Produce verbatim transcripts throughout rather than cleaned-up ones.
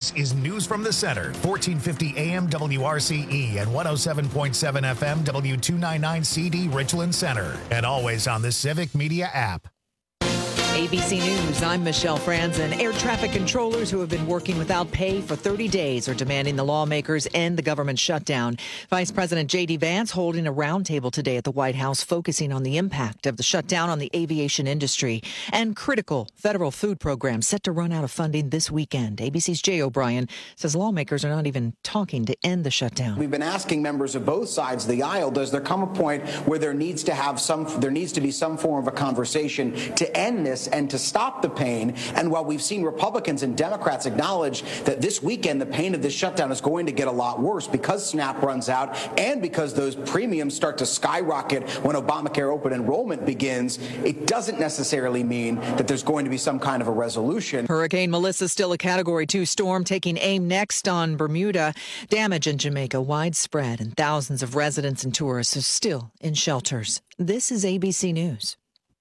This is News from the Center, fourteen fifty A M W R C E and one oh seven point seven F M W two ninety-nine C D Richland Center. And always on the Civic Media app. A B C News, I'm Michelle Franzen. Air traffic controllers who have been working without pay for thirty days are demanding the lawmakers end the government shutdown. Vice President J D. Vance holding a roundtable today at the White House focusing on the impact of the shutdown on the aviation industry and critical federal food programs set to run out of funding this weekend. A B C's Jay O'Brien says lawmakers are not even talking to end the shutdown. We've been asking members of both sides of the aisle, does there come a point where there needs to have some, there needs to be some form of a conversation to end this and to stop the pain? And while we've seen Republicans and Democrats acknowledge that this weekend the pain of this shutdown is going to get a lot worse because SNAP runs out and because those premiums start to skyrocket when Obamacare open enrollment begins, it doesn't necessarily mean that there's going to be some kind of a resolution. Hurricane Melissa still a Category two storm taking aim next on Bermuda. Damage in Jamaica widespread and thousands of residents and tourists are still in shelters. This is A B C News.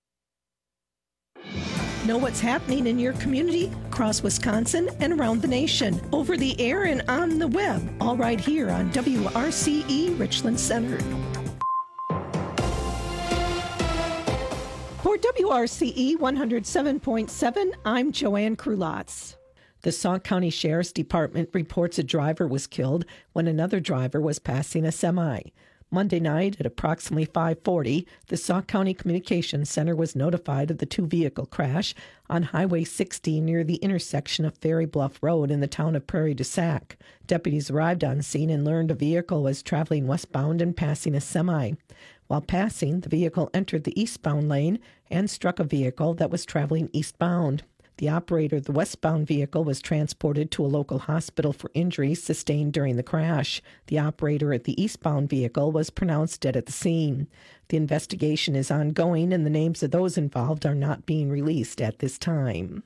Know what's happening in your community, across Wisconsin, and around the nation, over the air and on the web, all right here on W R C E Richland Center. For W R C E one oh seven point seven, I'm Joanne Krulotz. The Sauk County Sheriff's Department reports a driver was killed when another driver was passing a semi. Monday night at approximately five forty, the Sauk County Communications Center was notified of the two-vehicle crash on Highway sixty near the intersection of Ferry Bluff Road in the town of Prairie du Sac. Deputies arrived on scene and learned a vehicle was traveling westbound and passing a semi. While passing, the vehicle entered the eastbound lane and struck a vehicle that was traveling eastbound. The operator of the westbound vehicle was transported to a local hospital for injuries sustained during the crash. The operator at the eastbound vehicle was pronounced dead at the scene. The investigation is ongoing, and the names of those involved are not being released at this time.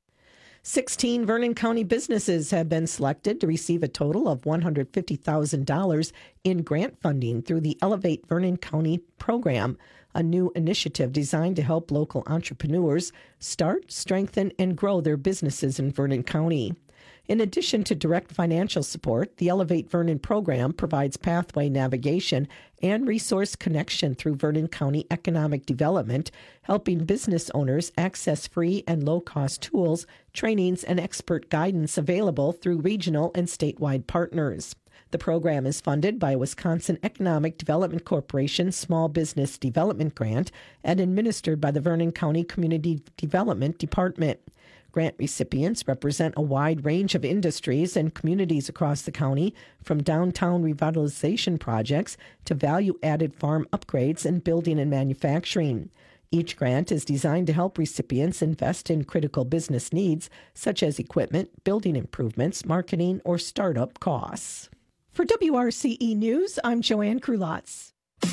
sixteen Vernon County businesses have been selected to receive a total of one hundred fifty thousand dollars in grant funding through the Elevate Vernon County program, a new initiative designed to help local entrepreneurs start, strengthen, and grow their businesses in Vernon County. In addition to direct financial support, the Elevate Vernon program provides pathway navigation and resource connection through Vernon County economic development, helping business owners access free and low-cost tools, trainings, and expert guidance available through regional and statewide partners. The program is funded by Wisconsin Economic Development Corporation Small Business Development Grant and administered by the Vernon County Community Development Department. Grant recipients represent a wide range of industries and communities across the county, from downtown revitalization projects to value-added farm upgrades and building and manufacturing. Each grant is designed to help recipients invest in critical business needs, such as equipment, building improvements, marketing, or startup costs. For W R C E News, I'm Joanne Krulotz.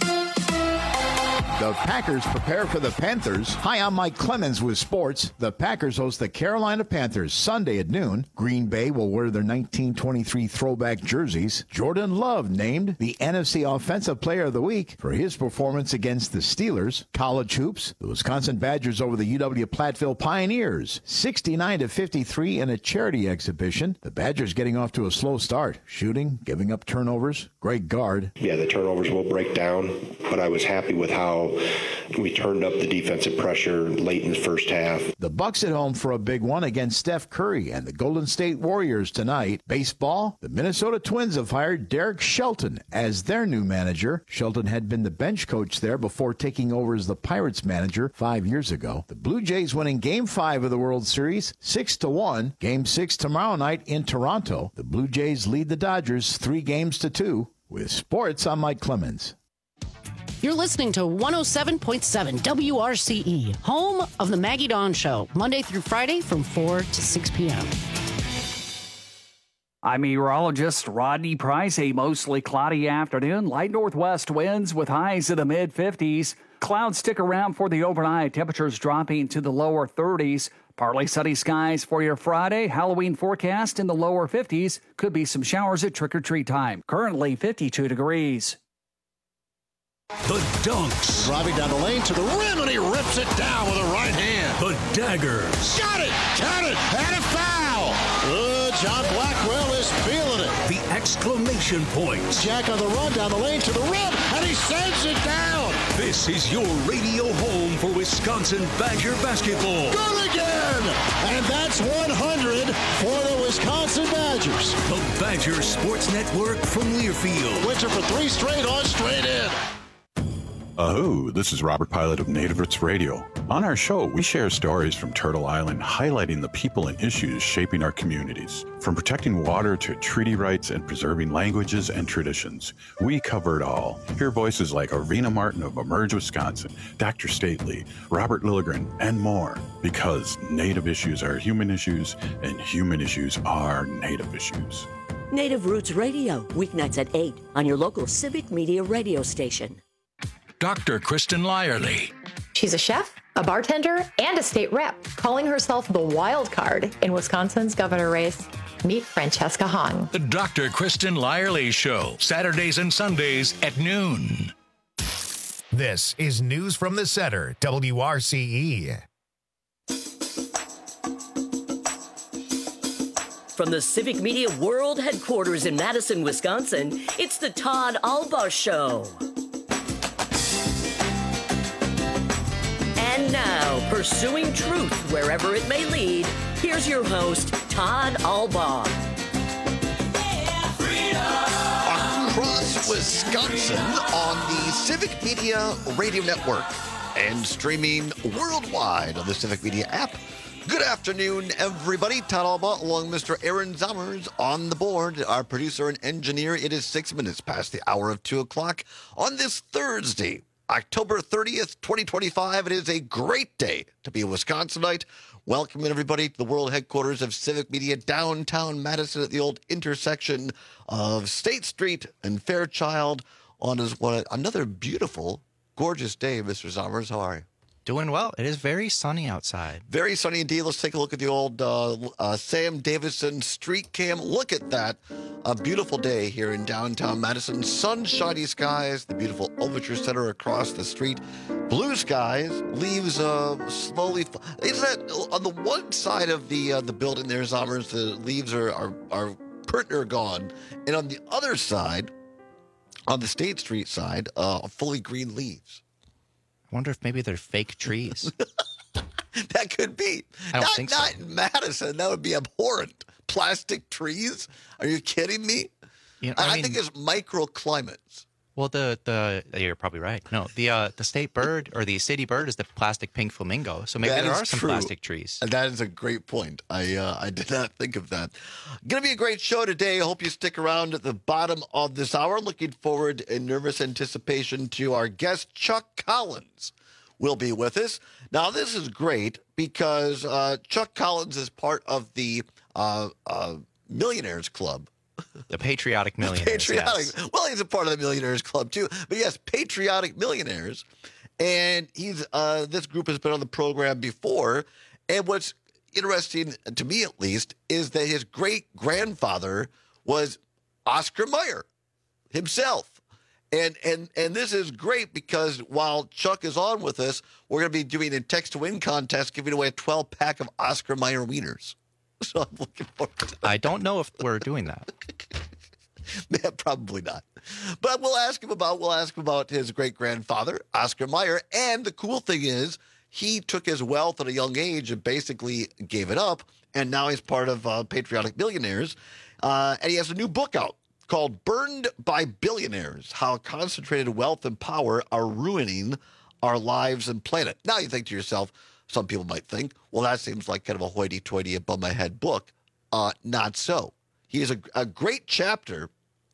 The Packers prepare for the Panthers. Hi, I'm Mike Clemens with sports. The Packers host the Carolina Panthers Sunday at noon. Green Bay will wear their nineteen twenty-three throwback jerseys. Jordan Love named the N F C Offensive Player of the Week for his performance against the Steelers. College hoops, the Wisconsin Badgers over the U W Platteville Pioneers, sixty-nine to fifty-three in a charity exhibition. The Badgers getting off to a slow start, shooting, giving up turnovers. Great guard. Yeah, the turnovers will break down, but I was happy with how we turned up the defensive pressure late in the first half. The Bucks at home for a big one against Steph Curry and the Golden State Warriors tonight. Baseball, the Minnesota Twins have hired Derek Shelton as their new manager. Shelton had been the bench coach there before taking over as the Pirates manager five years ago. The Blue Jays winning Game five of the World Series, six to one. Game six tomorrow night in Toronto. The Blue Jays lead the Dodgers three games to two. With sports, I'm Mike Clemens. You're listening to one oh seven point seven W R C E, home of the Maggie Dawn Show, Monday through Friday from four to six p.m. I'm meteorologist Rodney Price. A mostly cloudy afternoon. Light northwest winds with highs in the mid fifties. Clouds stick around for the overnight. Temperatures dropping to the lower thirties. Partly sunny skies for your Friday. Halloween forecast in the lower fifties. Could be some showers at trick-or-treat time. Currently fifty-two degrees. The dunks. Driving down the lane to the rim, and he rips it down with a right hand. The daggers. Got it! Count it! And a foul! The John Blackwell is feeling it. The exclamation points. Jack on the run down the lane to the rim, and he sends it down. This is your radio home for Wisconsin Badger basketball. Good again! And that's one hundred for the Wisconsin Badgers. The Badger Sports Network from Learfield. Winter for three straight on, straight in. Ahoo, this is Robert Pilot of Native Roots Radio. On our show, we share stories from Turtle Island highlighting the people and issues shaping our communities. From protecting water to treaty rights and preserving languages and traditions, we cover it all. Hear voices like Arena Martin of Emerge Wisconsin, Doctor Stately, Robert Lilligren, and more. Because Native issues are human issues, and human issues are Native issues. Native Roots Radio, weeknights at eight on your local Civic Media radio station. Doctor Kristen Lyerly. She's a chef, a bartender, and a state rep, calling herself the wild card in Wisconsin's governor race. Meet Francesca Hahn. The Doctor Kristen Lyerly Show, Saturdays and Sundays at noon. This is News from the Center, W R C E. From the Civic Media World Headquarters in Madison, Wisconsin, it's the Todd Alba Show. And now, pursuing truth wherever it may lead, here's your host, Todd Alba. Across Wisconsin on the Civic Media Radio Network and streaming worldwide on the Civic Media app. Good afternoon, everybody. Todd Alba along Mister Aaron Zommers on the board, our producer and engineer. It is six minutes past the hour of two o'clock on this Thursday, October thirtieth, twenty twenty-five. It is a great day to be a Wisconsinite. Welcoming everybody to the world headquarters of Civic Media, downtown Madison at the old intersection of State Street and Fairchild on his, what, another beautiful, gorgeous day. Mister Zommers, how are you? Doing well. It is very sunny outside. Very sunny indeed. Let's take a look at the old uh, uh, Sam Davison street cam. Look at that. A beautiful day here in downtown Madison. Sunshiny skies, the beautiful Overture Center across the street. Blue skies, leaves uh, slowly. Is that on the one side of the uh, the building there, Zommers, the leaves are, are, are, are gone. And on the other side, on the State Street side, uh, fully green leaves. I wonder if maybe they're fake trees. That could be. I don't not, think so. Not in Madison. That would be abhorrent. Plastic trees? Are you kidding me? You know, I, I, I mean, think it's microclimates. Well, the, the you're probably right. No, the uh, the state bird or the city bird is the plastic pink flamingo. So maybe That there is are some true. plastic trees. And that is a great point. I uh, I did not think of that. Going to be a great show today. I hope you stick around at the bottom of this hour. Looking forward in nervous anticipation to our guest, Chuck Collins, will be with us. Now, this is great because uh, Chuck Collins is part of the uh, uh, Millionaires Club. The Patriotic Millionaires. Patriotic. Yes. Well, he's a part of the Millionaires Club too. But yes, Patriotic Millionaires. And he's uh, this group has been on the program before. And what's interesting, to me at least, is that his great-grandfather was Oscar Mayer himself. And and and this is great because while Chuck is on with us, we're going to be doing a text-to-win contest, giving away a twelve-pack of Oscar Mayer wieners. So I'm looking forward to that. I don't know if we're doing that. Yeah, probably not. But we'll ask him about we'll ask him about his great-grandfather, Oscar Mayer. And the cool thing is he took his wealth at a young age and basically gave it up. And now he's part of uh, Patriotic Millionaires. Uh, and he has a new book out called Burned by Billionaires, How Concentrated Wealth and Power Are Ruining Our Lives and Planet. Now you think to yourself, some people might think, well, that seems like kind of a hoity-toity, above-my-head book. Uh, not so. He has a, a great chapter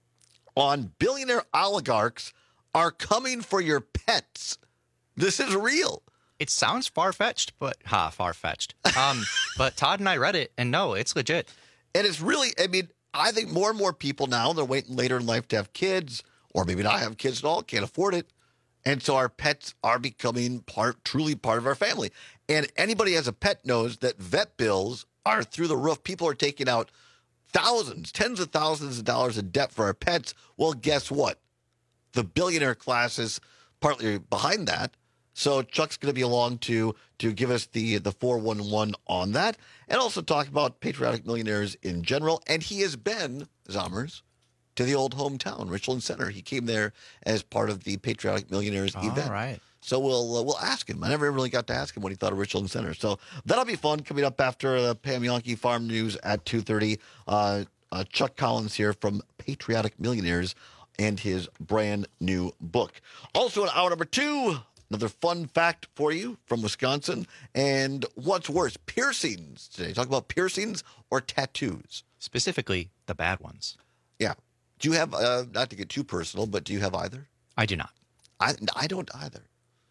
on billionaire oligarchs are coming for your pets. This is real. It sounds far-fetched, but ha, far-fetched. Um, but Todd and I read it, and no, it's legit. And it's really, I mean, I think more and more people now, they're waiting later in life to have kids, or maybe not have kids at all, can't afford it. And so our pets are becoming part, truly part of our family. And anybody who has a pet knows that vet bills are through the roof. People are taking out thousands, tens of thousands of dollars in debt for our pets. Well, guess what? The billionaire class is partly behind that. So Chuck's going to be along to to give us the the four one one on that, and also talk about patriotic millionaires in general. And he has been, Zommers, to the old hometown, Richland Center. He came there as part of the Patriotic Millionaires All event. right. So we'll uh, we'll ask him. I never really got to ask him what he thought of Richland Center. So that'll be fun. Coming up after the Pam Yonke Farm News at two thirty. Uh, uh, Chuck Collins here from Patriotic Millionaires and his brand new book. Also in hour number two, another fun fact for you from Wisconsin. And what's worse, piercings today. Talk about piercings or tattoos. Specifically, the bad ones. Yeah. Do you have, uh, not to get too personal, but do you have either? I do not. I I don't either.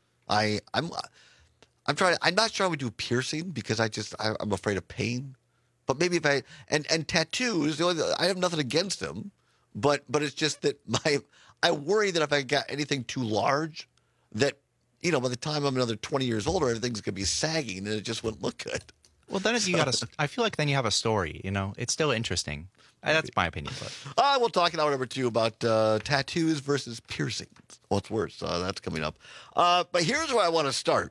I I'm I'm trying. I'm not sure I would do piercing because I just I, I'm afraid of pain. But maybe if I and and tattoos, you know, I have nothing against them, but but it's just that my I worry that if I got anything too large, that you know by the time I'm another twenty years older, everything's gonna be sagging and it just wouldn't look good. Well, then you got a, I feel like then you have a story. You know, it's still interesting. That's my opinion. But Uh, we'll talk in hour number two about uh, tattoos versus piercings. What's worse? Uh, that's coming up. Uh, but here's where I want to start.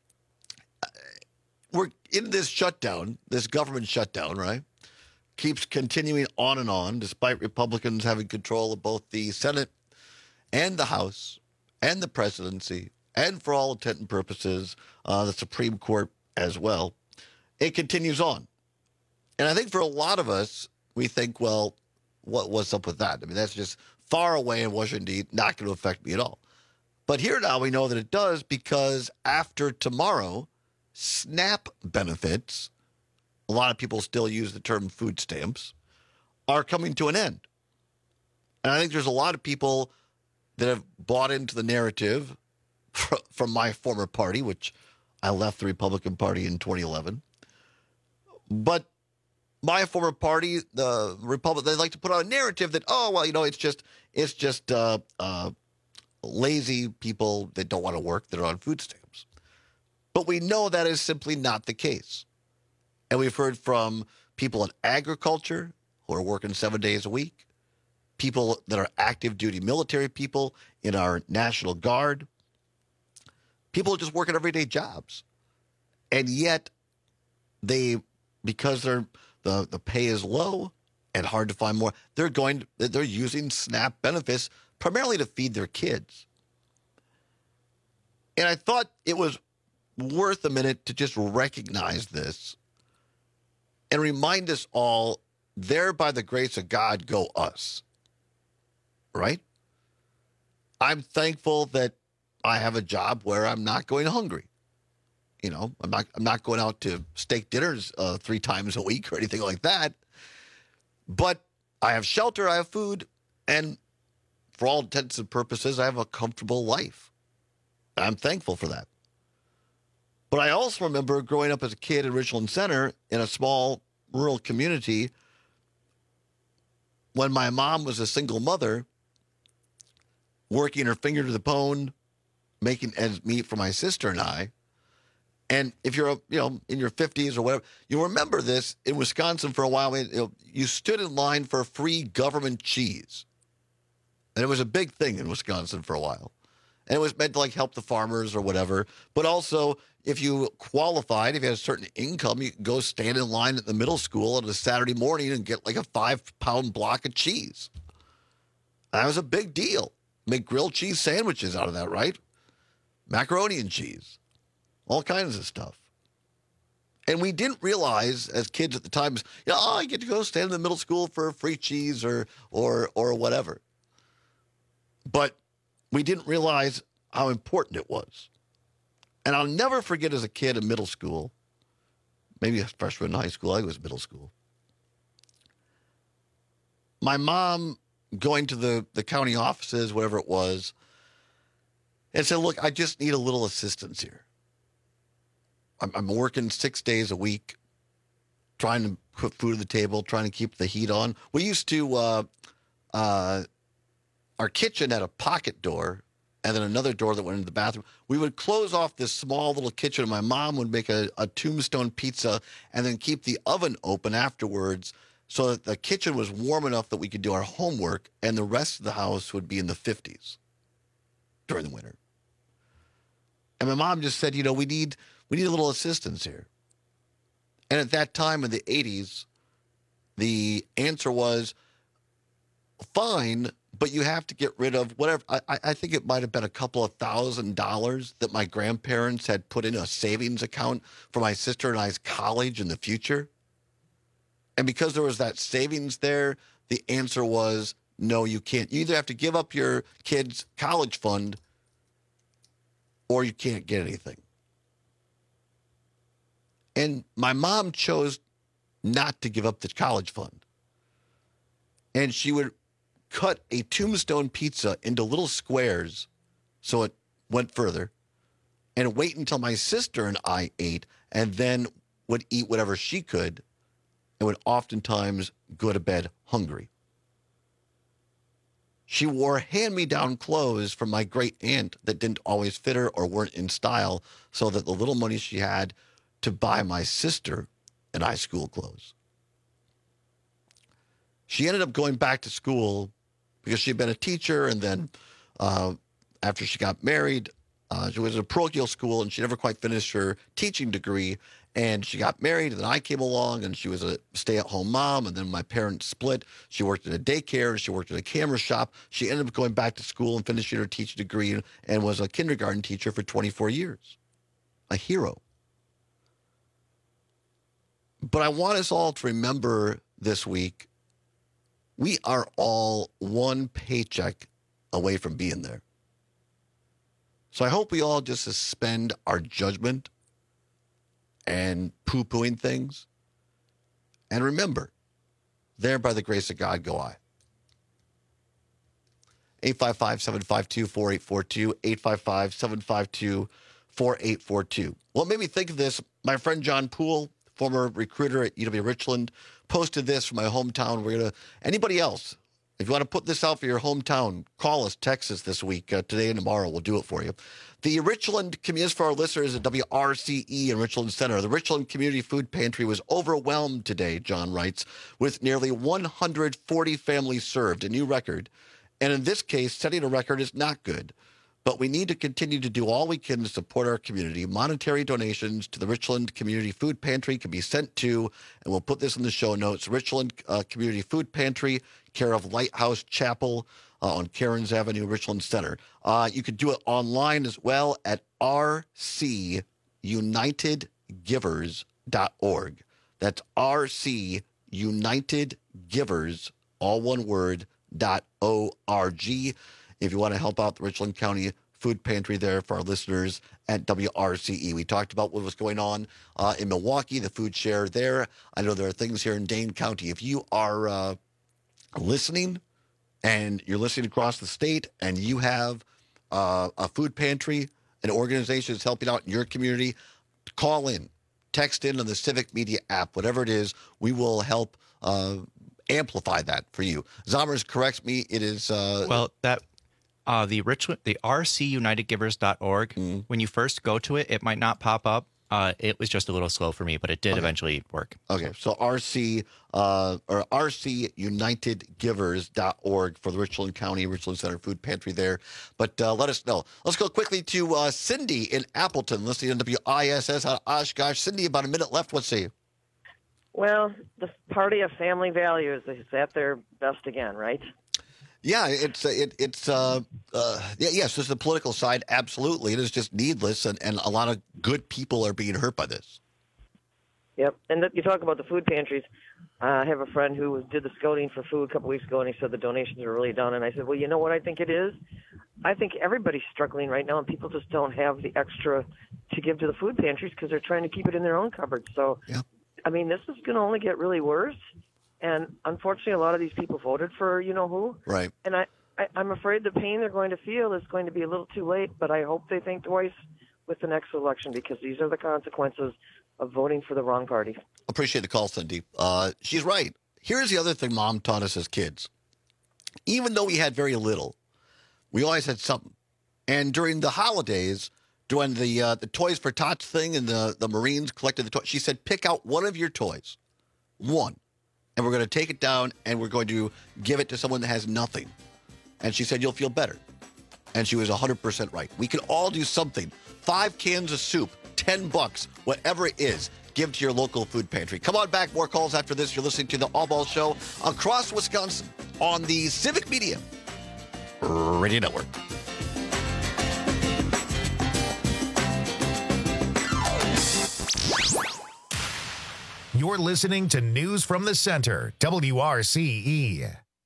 Uh, We're in this shutdown, this government shutdown, right? Keeps continuing on and on, despite Republicans having control of both the Senate and the House and the presidency, and for all intent and purposes, uh, the Supreme Court as well. It continues on. And I think for a lot of us, we think, well, what what's up with that? I mean, that's just far away in Washington, D C, not going to affect me at all. But here now we know that it does because after tomorrow, SNAP benefits, a lot of people still use the term food stamps, are coming to an end. And I think there's a lot of people that have bought into the narrative fr- from my former party, which I left the Republican Party in twenty eleven. But my former party, the Republic, they like to put out a narrative that, oh, well, you know, it's just it's just uh, uh, lazy people that don't want to work that are on food stamps. But we know that is simply not the case. And we've heard from people in agriculture who are working seven days a week, people that are active duty military people in our National Guard, people just working everyday jobs. And yet they, because they're The the pay is low and hard to find more, they're going they're using SNAP benefits primarily to feed their kids. And I thought it was worth a minute to just recognize this and remind us all, there by the grace of God go us. Right? I'm thankful that I have a job where I'm not going hungry. You know, I'm not I'm not going out to steak dinners uh, three times a week or anything like that. But I have shelter, I have food, and for all intents and purposes, I have a comfortable life. I'm thankful for that. But I also remember growing up as a kid in Richland Center in a small rural community when my mom was a single mother working her finger to the bone, making ends meet for my sister and I. And if you're, you know, in your fifties or whatever, you remember this in Wisconsin for a while. You know, you stood in line for free government cheese. And it was a big thing in Wisconsin for a while. And it was meant to, like, help the farmers or whatever. But also, if you qualified, if you had a certain income, you could go stand in line at the middle school on a Saturday morning and get, like, a five-pound block of cheese. That was a big deal. Make grilled cheese sandwiches out of that, right? Macaroni and cheese. All kinds of stuff. And we didn't realize as kids at the time, you know, oh, I get to go stand in the middle school for free cheese or or or whatever. But we didn't realize how important it was. And I'll never forget as a kid in middle school, maybe a freshman in high school, I think it was middle school, my mom going to the, the county offices, whatever it was, and said, look, I just need a little assistance here. I'm working six days a week, trying to put food on the table, trying to keep the heat on. We used to, uh, uh, our kitchen had a pocket door and then another door that went into the bathroom. We would close off this small little kitchen, and my mom would make a, a tombstone pizza and then keep the oven open afterwards so that the kitchen was warm enough that we could do our homework, and the rest of the house would be in the fifties during the winter. And my mom just said, you know, we need we need a little assistance here. And at that time in the eighties, the answer was, fine, but you have to get rid of whatever. I, I think it might have been a couple of thousand dollars that my grandparents had put in a savings account for my sister and I's college in the future. And because there was that savings there, the answer was, no, you can't. You either have to give up your kid's college fund or you can't get anything. And my mom chose not to give up the college fund. And she would cut a Tombstone pizza into little squares so it went further and wait until my sister and I ate and then would eat whatever she could and would oftentimes go to bed hungry. She wore hand-me-down clothes from my great aunt that didn't always fit her or weren't in style, so that the little money she had to buy my sister and I school clothes. She ended up going back to school because she'd been a teacher, and then uh, after she got married, uh, she was at a parochial school, and she never quite finished her teaching degree. And she got married, and then I came along, and she was a stay-at-home mom, and then my parents split. She worked at a daycare. She worked at a camera shop. She ended up going back to school and finishing her teaching degree and, and was a kindergarten teacher for twenty-four years. A hero. But I want us all to remember this week, we are all one paycheck away from being there. So I hope we all just suspend our judgment and poo-pooing things. And remember, there by the grace of God go I. eight five five, seven five two, four eight four two, eight five five, seven five two, four eight four two. What made me think of this, my friend John Poole, former recruiter at U W Richland, posted this from my hometown. We're gonna, anybody else, if you want to put this out for your hometown, call us, text us this week, uh, today and tomorrow. We'll do it for you. The Richland Community, for our listeners at W R C E in Richland Center, the Richland Community Food Pantry was overwhelmed today, John writes, with nearly one hundred forty families served, a new record. And in this case, setting a record is not good. But we need to continue to do all we can to support our community. Monetary donations to the Richland Community Food Pantry can be sent to, and we'll put this in the show notes, Richland uh, Community Food Pantry, care of Lighthouse Chapel uh, on Cairns Avenue, Richland Center. Uh, you can do it online as well at r c united givers dot org. That's r c united givers, all one word, dot O R G. If you want to help out the Richland County Food Pantry there for our listeners at W R C E. We talked about what was going on uh, in Milwaukee, the food share there. I know there are things here in Dane County. If you are uh, listening and you're listening across the state and you have uh, a food pantry, an organization that's helping out in your community, call in, text in on the Civic Media app, whatever it is, we will help uh, amplify that for you. Zommers corrects me. It is... Uh, well, that... Uh, the Richland, the r c united givers dot org, mm-hmm. When you first go to it, it might not pop up. Uh, it was just a little slow for me, but it did okay. eventually work. Okay, so R C uh, or r c united givers dot org for the Richland County Richland Center Food Pantry there. But uh, let us know. Let's go quickly to uh, Cindy in Appleton, listening to W I S S out of Oshkosh. Cindy, about a minute left. What say you? Well, the party of family values is at their best again, right? Yeah, it's it, it's uh, uh, yeah, yes, there's the political side. Absolutely, it is just needless, and, and a lot of good people are being hurt by this. Yep, and you talk about the food pantries. Uh, I have a friend who was, did the scouting for food a couple weeks ago, and he said the donations are really done. And I said, well, you know what I think it is? I think everybody's struggling right now, and people just don't have the extra to give to the food pantries because they're trying to keep it in their own cupboards. So, yep. I mean, this is going to only get really worse. And unfortunately, a lot of these people voted for you-know-who. Right. And I, I, I'm afraid the pain they're going to feel is going to be a little too late, but I hope they think twice with the next election because these are the consequences of voting for the wrong party. Appreciate the call, Cindy. Uh, she's right. Here's the other thing Mom taught us as kids. Even though we had very little, we always had something. And during the holidays, during the uh, the Toys for Tots thing and the, the Marines collected the toys, she said, pick out one of your toys. One. And we're going to take it down and we're going to give it to someone that has nothing. And she said, you'll feel better. And she was one hundred percent right. We can all do something. Five cans of soup, ten bucks, whatever it is. Give to your local food pantry. Come on back. More calls after this. You're listening to the All Ball Show across Wisconsin on the Civic Media Radio Network. You're listening to News from the Center, W R C E.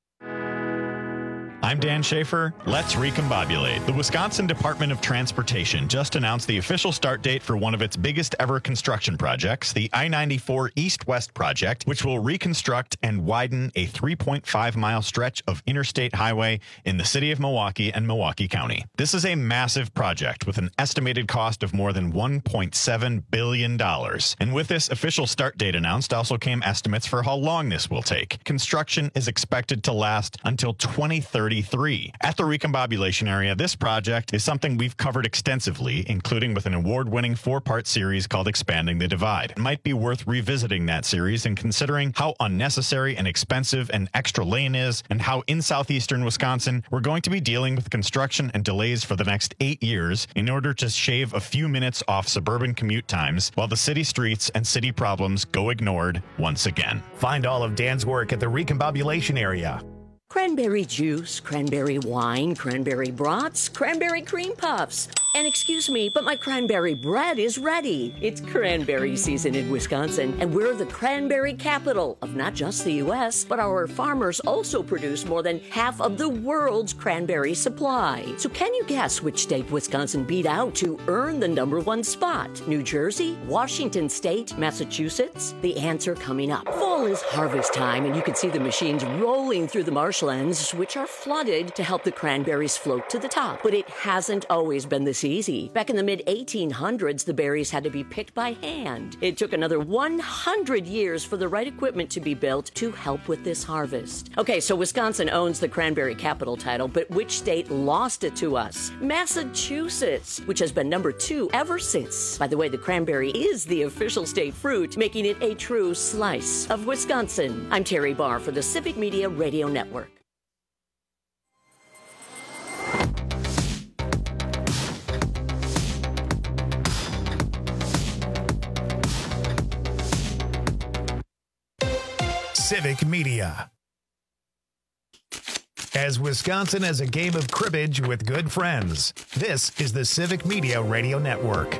I'm Dan Schaefer. Let's recombobulate. The Wisconsin Department of Transportation just announced the official start date for one of its biggest ever construction projects, the I ninety-four East-West project, which will reconstruct and widen a three point five mile stretch of interstate highway in the city of Milwaukee and Milwaukee County. This is a massive project with an estimated cost of more than one point seven billion dollars. And with this official start date announced also came estimates for how long this will take. Construction is expected to last until twenty thirty-three. At the recombobulation area, this project is something we've covered extensively, including with an award-winning four-part series called Expanding the Divide. It might be worth revisiting that series and considering how unnecessary and expensive an extra lane is, and how in southeastern Wisconsin we're going to be dealing with construction and delays for the next eight years in order to shave a few minutes off suburban commute times while the city streets and city problems go ignored once again. Find all of Dan's work at the recombobulation area. Cranberry juice, cranberry wine, cranberry brats, cranberry cream puffs. And excuse me, but my cranberry bread is ready. It's cranberry season in Wisconsin, and we're the cranberry capital of not just the U S, but our farmers also produce more than half of the world's cranberry supply. So can you guess which state Wisconsin beat out to earn the number one spot? New Jersey, Washington State, Massachusetts? The answer coming up. Fall is harvest time, and you can see the machines rolling through the marshlands, which are flooded to help the cranberries float to the top. But it hasn't always been this easy. Back in the mid eighteen hundreds, the berries had to be picked by hand. It took another one hundred years for the right equipment to be built to help with this harvest. Okay, so Wisconsin owns the cranberry capital title, but which state lost it to us? Massachusetts, which has been number two ever since. By the way, the cranberry is the official state fruit, making it a true slice of Wisconsin. I'm Terry Barr for the Civic Media Radio Network. Civic Media. As Wisconsin has a game of cribbage with good friends, this is the Civic Media Radio Network.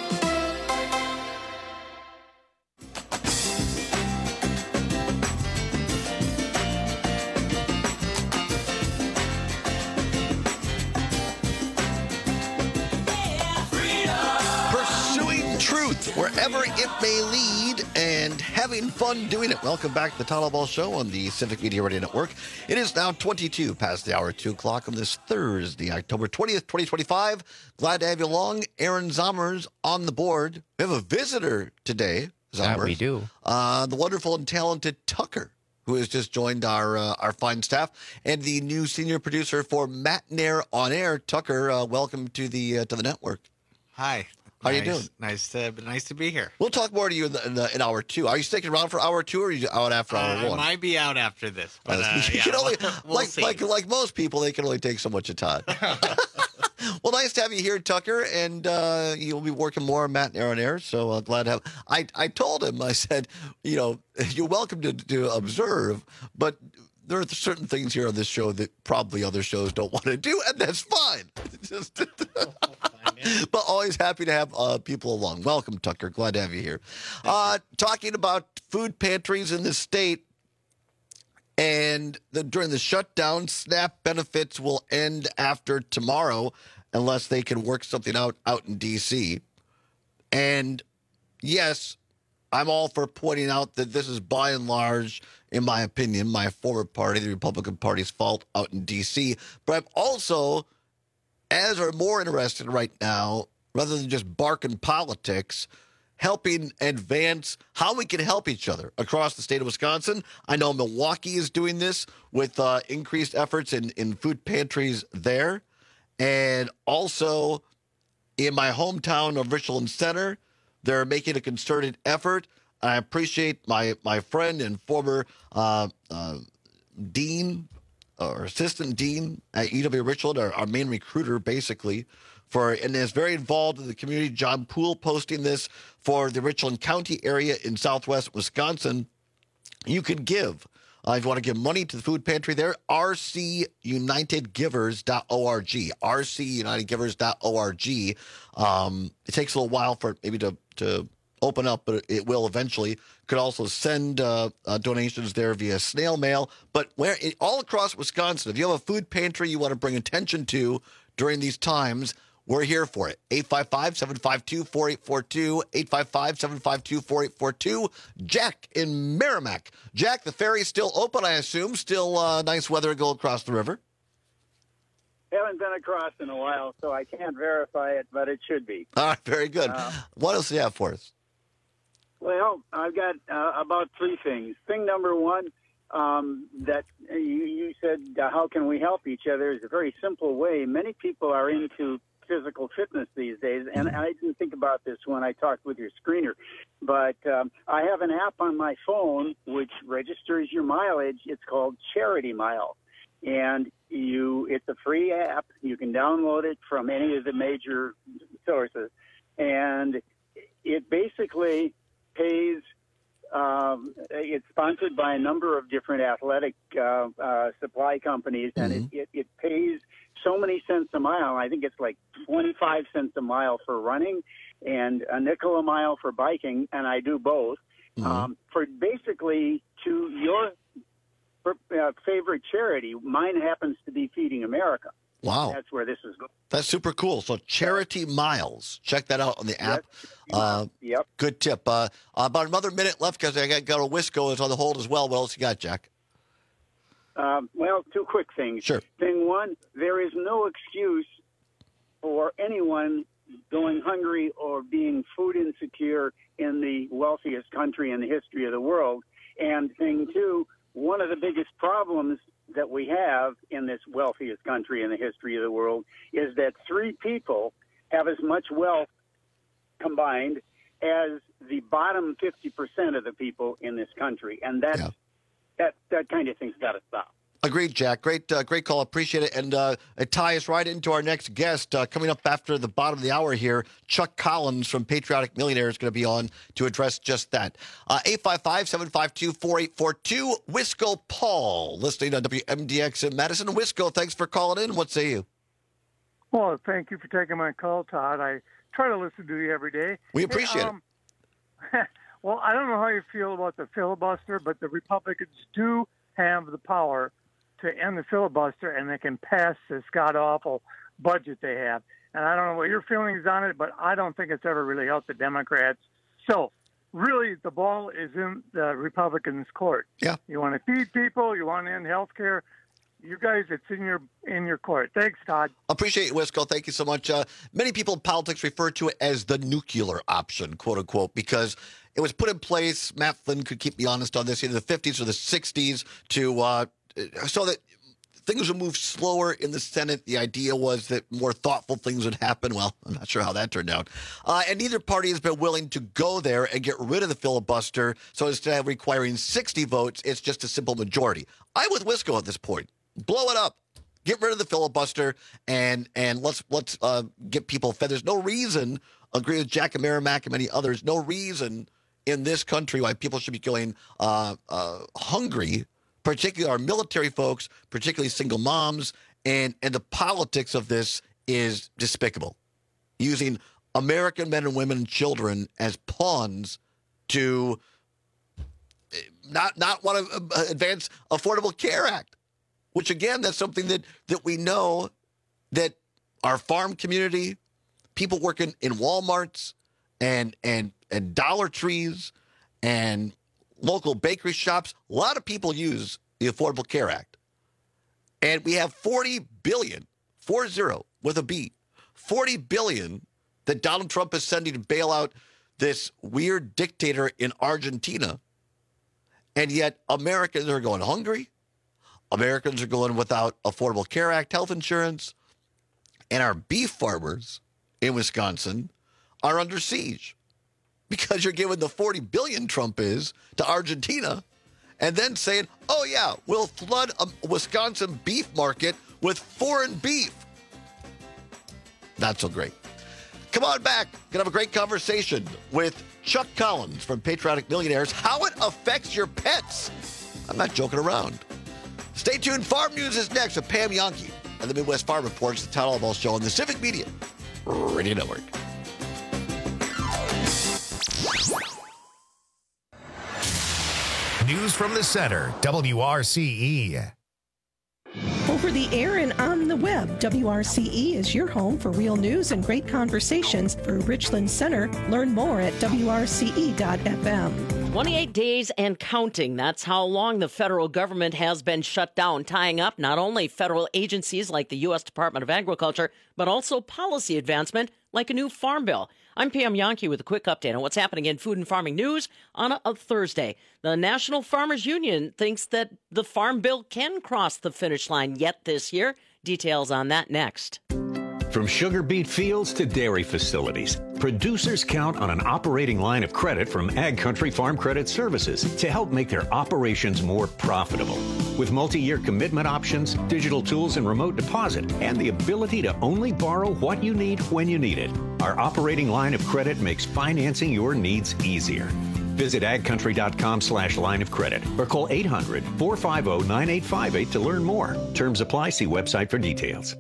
Pursuing truth wherever it may lead and having fun doing it. Welcome back to the Todd Ball Show on the Civic Media Radio Network. It is now twenty-two past the hour, two o'clock on this Thursday, October twentieth, twenty twenty-five. Glad to have you along. Aaron Zommers on the board. We have a visitor today, Zommers. That we do. Uh, the wonderful and talented Tucker, who has just joined our uh, our fine staff, and the new senior producer for Matnair on Air. Tucker, uh, welcome to the uh, to the network. Hi. How nice, you doing? Nice to nice to be here. We'll talk more to you in, the, in, the, in hour two. Are you sticking around for hour two, or are you out after hour uh, one? I might be out after this. But, uh, you yeah, can only, we'll like, see. like like most people, they can only take so much of time. Well, nice to have you here, Tucker, and uh, you'll be working more on Matt and Aaron Air, so uh, glad to have. I I told him, I said, you know, you're welcome to to observe, but there are certain things here on this show that probably other shows don't want to do, and that's fine. Just, but always happy to have uh, people along. Welcome, Tucker. Glad to have you here. Uh, talking about food pantries in the state, and the, during the shutdown, SNAP benefits will end after tomorrow unless they can work something out out in D C. And yes, I'm all for pointing out that this is by and large, in my opinion, my former party, the Republican Party's fault out in D C. But I'm also, as are more interested right now, rather than just barking politics, helping advance how we can help each other across the state of Wisconsin. I know Milwaukee is doing this with uh, increased efforts in, in food pantries there. And also in my hometown of Richland Center, they're making a concerted effort. I appreciate my, my friend and former uh, uh, dean our assistant dean at U W Richland, our, our main recruiter, basically, for and is very involved in the community. John Poole posting this for the Richland County area in southwest Wisconsin. You can give. Uh, if you want to give money to the food pantry there, r c united givers dot org. r c united givers dot org. Um, it takes a little while for it maybe to, to open up, but it will eventually. Could also send uh, uh, donations there via snail mail. But where it, all across Wisconsin, if you have a food pantry you want to bring attention to during these times, we're here for it. eight five five, seven five two, four eight four two, eight five five, seven five two, four eight four two. Jack in Merrimack. Jack, the ferry's still open, I assume. Still uh, nice weather to go across the river. Haven't been across in a while, so I can't verify it, but it should be. All right, very good. Uh, what else do you have for us? Well, I've got uh, about three things. Thing number one, um, that you, you said, uh, how can we help each other, is a very simple way. Many people are into physical fitness these days, and I didn't think about this when I talked with your screener, but um, I have an app on my phone which registers your mileage. It's called Charity Mile, and you it's a free app. You can download it from any of the major sources, and it basically pays. Um, it's sponsored by a number of different athletic uh, uh, supply companies, and mm-hmm. it, it, it pays so many cents a mile. I think it's like twenty-five cents a mile for running and a nickel a mile for biking, and I do both. Mm-hmm. Um, for basically to your uh, favorite charity. Mine happens to be Feeding America. Wow. That's where this is going. That's super cool. So Charity Miles. Check that out on the app. Yep. Uh, yep. Good tip. Uh, about another minute left because I got, got a Wisco is on the hold as well. What else you got, Jack? Um, well, two quick things. Sure. Thing one, there is no excuse for anyone going hungry or being food insecure in the wealthiest country in the history of the world. And thing two, one of the biggest problems that we have in this wealthiest country in the history of the world is that three people have as much wealth combined as the bottom fifty percent of the people in this country. And that's, yeah. that, that kind of thing's got to stop. Agreed, Jack. Great, uh, great call. Appreciate it. And uh, it ties right into our next guest uh, coming up after the bottom of the hour here. Chuck Collins from Patriotic Millionaire is going to be on to address just that. Uh, eight five five, seven five two, four eight four two. Wisco Paul, listening on W M D X in Madison. Wisco, thanks for calling in. What say you? Well, thank you for taking my call, Todd. I try to listen to you every day. We appreciate hey, um, it. Well, I don't know how you feel about the filibuster, but the Republicans do have the power to end the filibuster, and they can pass this god-awful budget they have. And I don't know what your feelings on it, but I don't think it's ever really helped the Democrats. So, really, the ball is in the Republicans' court. Yeah. You want to feed people, you want to end health care. You guys, it's in your in your court. Thanks, Todd. Appreciate it, Wisco. Thank you so much. Uh, many people in politics refer to it as the nuclear option, quote unquote, because it was put in place. Matt Flynn could keep me honest on this, either the fifties or the sixties, to uh, so that things would move slower in the Senate. The idea was that more thoughtful things would happen. Well, I'm not sure how that turned out. Uh, and neither party has been willing to go there and get rid of the filibuster. So instead of requiring sixty votes, it's just a simple majority. I'm with Wisco at this point. Blow it up. Get rid of the filibuster and and let's let's uh, get people fed. There's no reason, agree with Jack and Merrimack and many others, no reason in this country why people should be going uh, uh, hungry, particularly our military folks, particularly single moms, and, and the politics of this is despicable. Using American men and women and children as pawns to not, not want to advance Affordable Care Act. Which, again, that's something that, that we know that our farm community, people working in Walmarts and, and, and Dollar Trees and local bakery shops, a lot of people use the Affordable Care Act. And we have forty billion dollars, four zero with a B, forty billion dollars that Donald Trump is sending to bail out this weird dictator in Argentina. And yet Americans are going hungry. Americans are going without Affordable Care Act health insurance, and our beef farmers in Wisconsin are under siege because you're giving the forty billion dollars Trump is to Argentina, and then saying, oh, yeah, we'll flood a Wisconsin beef market with foreign beef. Not so great. Come on back. Gonna have a great conversation with Chuck Collins from Patriotic Millionaires, how it affects your pets. I'm not joking around. Stay tuned. Farm News is next with Pam Yonke and the Midwest Farm Reports, the Town Hall Show on the Civic Media Radio Network. News from the center, W R C E. Over the air and on the web, W R C E is your home for real news and great conversations for Richland Center. Learn more at W R C E dot F M. twenty-eight days and counting. That's how long the federal government has been shut down, tying up not only federal agencies like the U S Department of Agriculture, but also policy advancement like a new farm bill. I'm Pam Yonke with a quick update on what's happening in food and farming news on a, a Thursday. The National Farmers Union thinks that the farm bill can cross the finish line yet this year. Details on that next. From sugar beet fields to dairy facilities, producers count on an operating line of credit from Ag Country Farm Credit Services to help make their operations more profitable. With multi-year commitment options, digital tools and remote deposit, and the ability to only borrow what you need when you need it, our operating line of credit makes financing your needs easier. Visit agcountry.com slash line of credit or call eight hundred, four five zero, nine eight five eight to learn more. Terms apply. See website for details.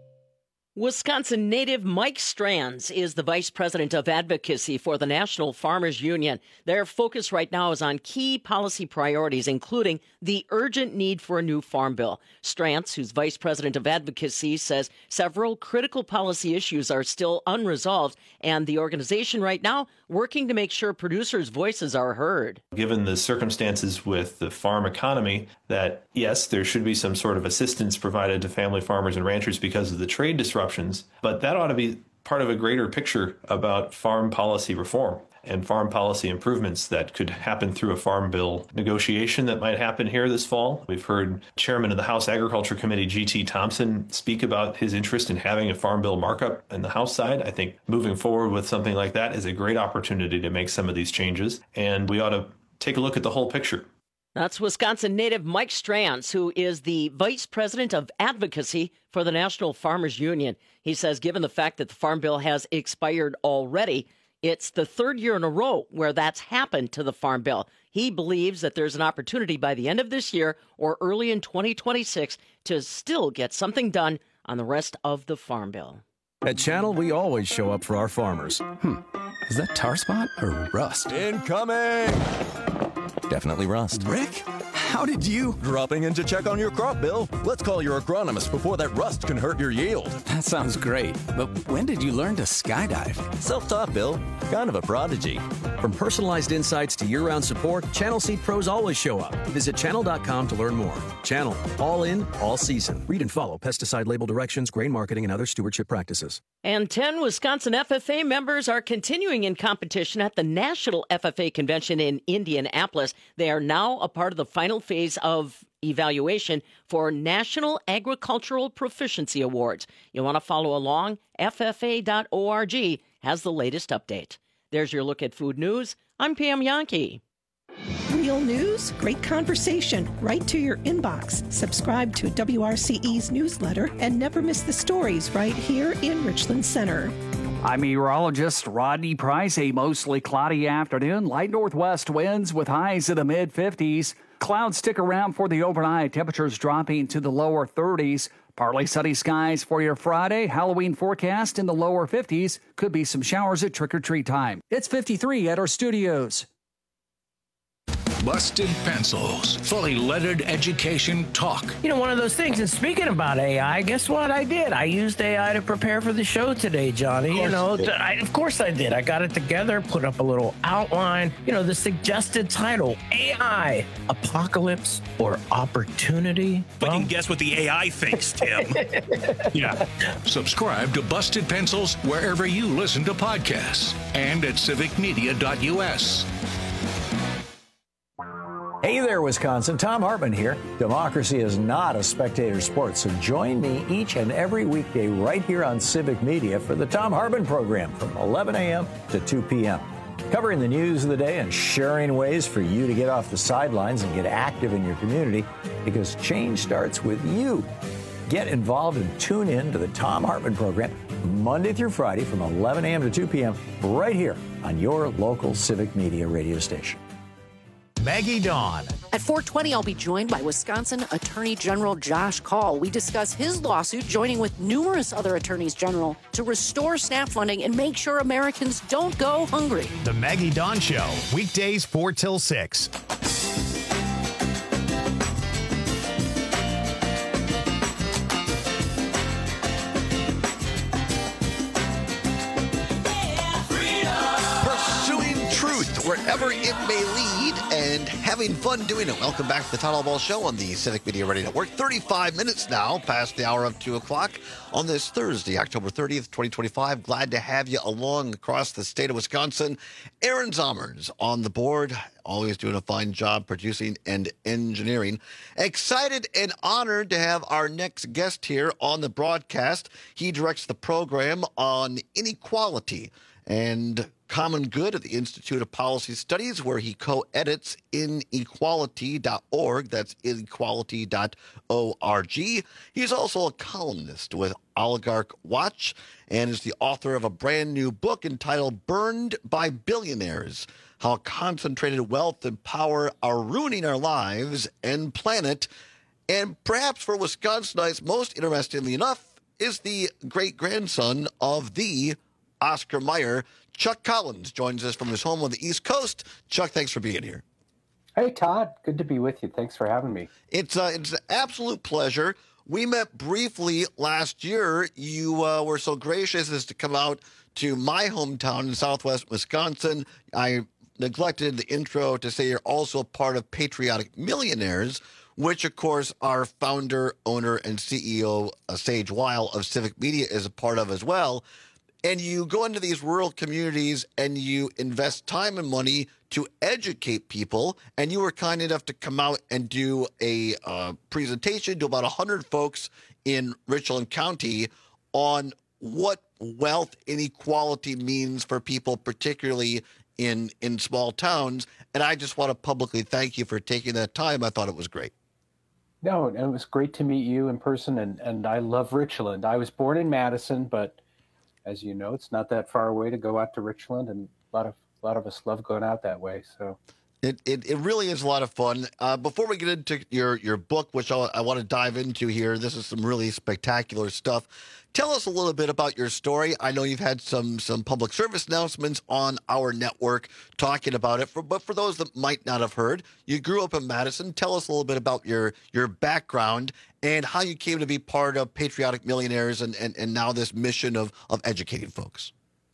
Wisconsin native Mike Strands is the vice president of advocacy for the National Farmers Union. Their focus right now is on key policy priorities, including the urgent need for a new farm bill. Strands, who's vice president of advocacy, says several critical policy issues are still unresolved, and the organization right now working to make sure producers' voices are heard. Given the circumstances with the farm economy, that yes, there should be some sort of assistance provided to family farmers and ranchers because of the trade disruption. But that ought to be part of a greater picture about farm policy reform and farm policy improvements that could happen through a farm bill negotiation that might happen here this fall. We've heard Chairman of the House Agriculture Committee, G T Thompson, speak about his interest in having a farm bill markup in the House side. I think moving forward with something like that is a great opportunity to make some of these changes, and we ought to take a look at the whole picture. That's Wisconsin native Mike Strands, who is the vice president of advocacy for the National Farmers Union. He says given the fact that the farm bill has expired already, it's the third year in a row where that's happened to the farm bill. He believes that there's an opportunity by the end of this year or early in twenty twenty-six to still get something done on the rest of the farm bill. At Channel, we always show up for our farmers. Hmm. Is that tar spot or rust? Incoming! Definitely rust. Rick, how did you? Dropping in to check on your crop, Bill. Let's call your agronomist before that rust can hurt your yield. That sounds great. But when did you learn to skydive? Self-taught, Bill. Kind of a prodigy. From personalized insights to year-round support, Channel Seed Pros always show up. Visit channel dot com to learn more. Channel. All in, all season. Read and follow pesticide label directions, grain marketing, and other stewardship practices. And ten Wisconsin F F A members are continuing in competition at the National F F A Convention in Indianapolis. They are now a part of the final phase of evaluation for National Agricultural Proficiency Awards. You want to follow along? F F A dot org has the latest update. There's your look at food news. I'm Pam Yonke. Real news, great conversation, right to your inbox. Subscribe to W R C E's newsletter and never miss the stories right here in Richland Center. I'm meteorologist Rodney Price. A mostly cloudy afternoon. Light northwest winds with highs in the mid fifties. Clouds stick around for the overnight. Temperatures dropping to the lower thirties. Partly sunny skies for your Friday. Halloween forecast in the lower fifties. Could be some showers at trick-or-treat time. It's fifty-three at our studios. Busted Pencils, fully lettered education talk. You know, one of those things, and speaking about A I, guess what I did? I used A I to prepare for the show today, Johnny. You know, you I, of course I did. I got it together, put up a little outline, you know, the suggested title, A I, Apocalypse or Opportunity. But well, you can guess what the A I thinks, Tim. Yeah. Subscribe to Busted Pencils wherever you listen to podcasts and at civic media dot U S. Hey there, Wisconsin. Tom Hartman here. Democracy is not a spectator sport, so join me each and every weekday right here on Civic Media for the Tom Hartman program from eleven a.m. to two p.m. covering the news of the day and sharing ways for you to get off the sidelines and get active in your community, because change starts with you. Get involved and tune in to the Thom Hartmann program Monday through Friday from eleven a.m. to two p.m. right here on your local Civic Media radio station. Maggie Dawn. At four twenty, I'll be joined by Wisconsin Attorney General Josh Kaul. We discuss his lawsuit, joining with numerous other attorneys general to restore SNAP funding and make sure Americans don't go hungry. The Maggie Dawn Show, weekdays four till six. Wherever it may lead, and having fun doing it. Welcome back to the Town Hall Ball Show on the Civic Media Radio Network. thirty-five minutes now past the hour of two o'clock on this Thursday, October thirtieth, twenty twenty-five. Glad to have you along across the state of Wisconsin. Aaron Zommers on the board, always doing a fine job producing and engineering. Excited and honored to have our next guest here on the broadcast. He directs the program on inequality and common good at the Institute of Policy Studies, where he co-edits inequality dot org. That's inequality dot org. He's also a columnist with Oligarch Watch and is the author of a brand new book entitled Burned by Billionaires: How Concentrated Wealth and Power Are Ruining Our Lives and Planet. And perhaps for Wisconsinites, most interestingly enough, is the great-grandson of the Oscar Mayer. Chuck Collins joins us from his home on the East Coast. Chuck, thanks for being here. Hey, Todd. Good to be with you. Thanks for having me. It's, uh, it's an absolute pleasure. We met briefly last year. You uh, were so gracious as to come out to my hometown in southwest Wisconsin. I neglected the intro to say you're also part of Patriotic Millionaires, which, of course, our founder, owner, and C E O, uh, Sage Weil of Civic Media, is a part of as well. And you go into these rural communities and you invest time and money to educate people. And you were kind enough to come out and do a uh, presentation to about one hundred folks in Richland County on what wealth inequality means for people, particularly in, in small towns. And I just want to publicly thank you for taking that time. I thought it was great. No, it was great to meet you in person. And, and I love Richland. I was born in Madison, but as you know, it's not that far away to go out to Richland, and a lot of a lot of us love going out that way. So it it, it really is a lot of fun. Uh, before we get into your your book, which I'll, I want to dive into here, this is some really spectacular stuff. Tell us a little bit about your story. I know you've had some some public service announcements on our network talking about it, for, but for those that might not have heard, you grew up in Madison. Tell us a little bit about your your background and how you came to be part of Patriotic Millionaires and, and, and now this mission of, of educating folks.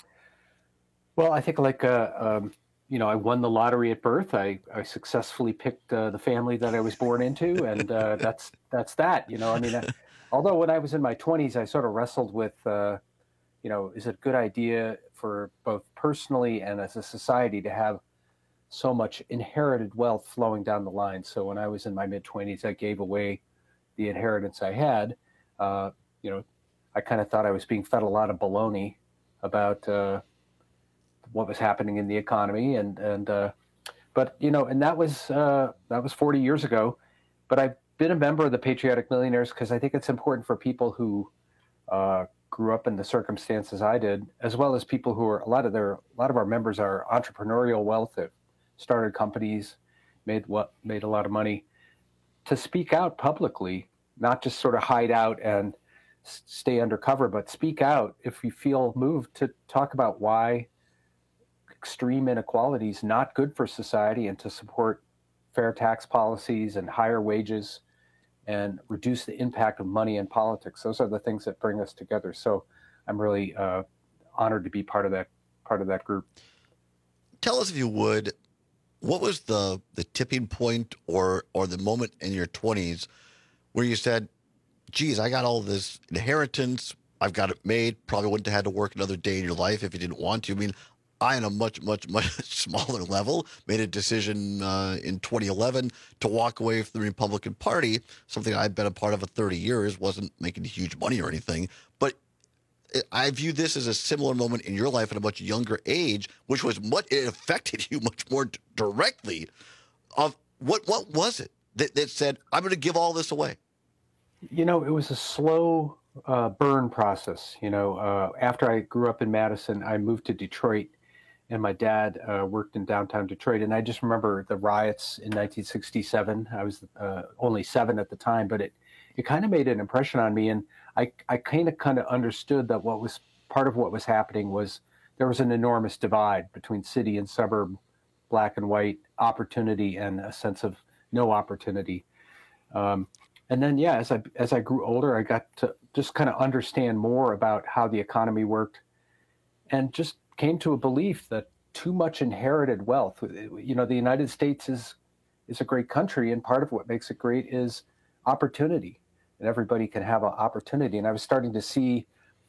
Well, I think like, uh, um, you know, I won the lottery at birth. I, I successfully picked uh, the family that I was born into, and uh, that's that's that. You know, I mean, I, although when I was in my twenties, I sort of wrestled with, uh, you know, is it a good idea for both personally and as a society to have so much inherited wealth flowing down the line? So when I was in my mid-twenties, I gave away the inheritance I had. Uh, you know, I kind of thought I was being fed a lot of baloney about uh, what was happening in the economy, and and uh, but you know, and that was uh, that was forty years ago. But I've been a member of the Patriotic Millionaires because I think it's important for people who uh, grew up in the circumstances I did, as well as people who are a lot of their a lot of our members are entrepreneurial wealth, that started companies, made what made a lot of money, to speak out publicly, not just sort of hide out and s- stay undercover, but speak out if you feel moved to talk about why extreme inequality is not good for society, and to support fair tax policies and higher wages and reduce the impact of money in politics. Those are the things that bring us together. So I'm really uh, honored to be part of that part of that group. Tell us, if you would, what was the the tipping point or or the moment in your twenties where you said, geez, I got all this inheritance, I've got it made, probably wouldn't have had to work another day in your life if you didn't want to. I mean, I, on a much, much, much smaller level, made a decision uh, in twenty eleven to walk away from the Republican Party, something I've been a part of for thirty years, wasn't making huge money or anything. But I view this as a similar moment in your life at a much younger age, which was much, it affected you much more d- directly. Of what what was it that, that said, I'm going to give all this away? You know, it was a slow uh, burn process. You know, uh, after I grew up in Madison, I moved to Detroit, and my dad uh, worked in downtown Detroit. And I just remember the riots in nineteen sixty-seven. I was uh, only seven at the time, but it, it kind of made an impression on me. And I, I kind of kind of understood that what was part of what was happening was there was an enormous divide between city and suburb, black and white, opportunity and a sense of no opportunity. Um, and then, yeah, as I as I grew older, I got to just kind of understand more about how the economy worked, and just came to a belief that too much inherited wealth. You know, the United States is is a great country, and part of what makes it great is opportunity. And everybody can have an opportunity. And I was starting to see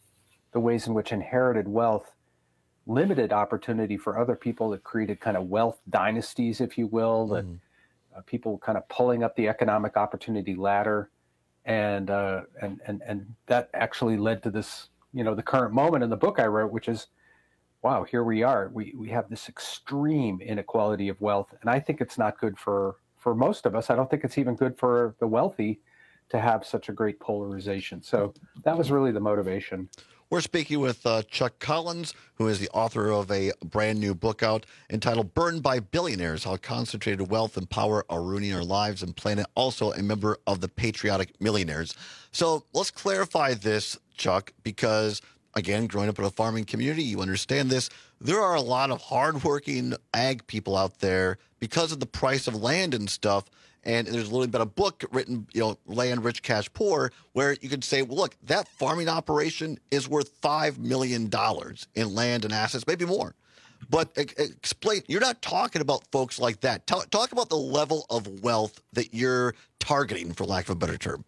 the ways in which inherited wealth limited opportunity for other people. That created kind of wealth dynasties, if you will, that mm. uh, people kind of pulling up the economic opportunity ladder. And, uh, and, and, and that actually led to this, you know, the current moment in the book I wrote, which is, wow, here we are. We, we have this extreme inequality of wealth. And I think it's not good for, for most of us. I don't think it's even good for the wealthy to have such a great polarization. So that was really the motivation. We're speaking with uh, Chuck Collins, who is the author of a brand new book out entitled Burned by Billionaires, How Concentrated Wealth and Power Are Ruining Our Lives and Planet. Also a member of the Patriotic Millionaires. So let's clarify this, Chuck, because, again, growing up in a farming community, you understand this. There are a lot of hardworking ag people out there because of the price of land and stuff. And there's a little bit of a book written, you know, Land Rich, Cash Poor, where you could say, well, look, that farming operation is worth five million dollars in land and assets, maybe more. But explain, you're not talking about folks like that. Talk, talk about the level of wealth that you're targeting, for lack of a better term.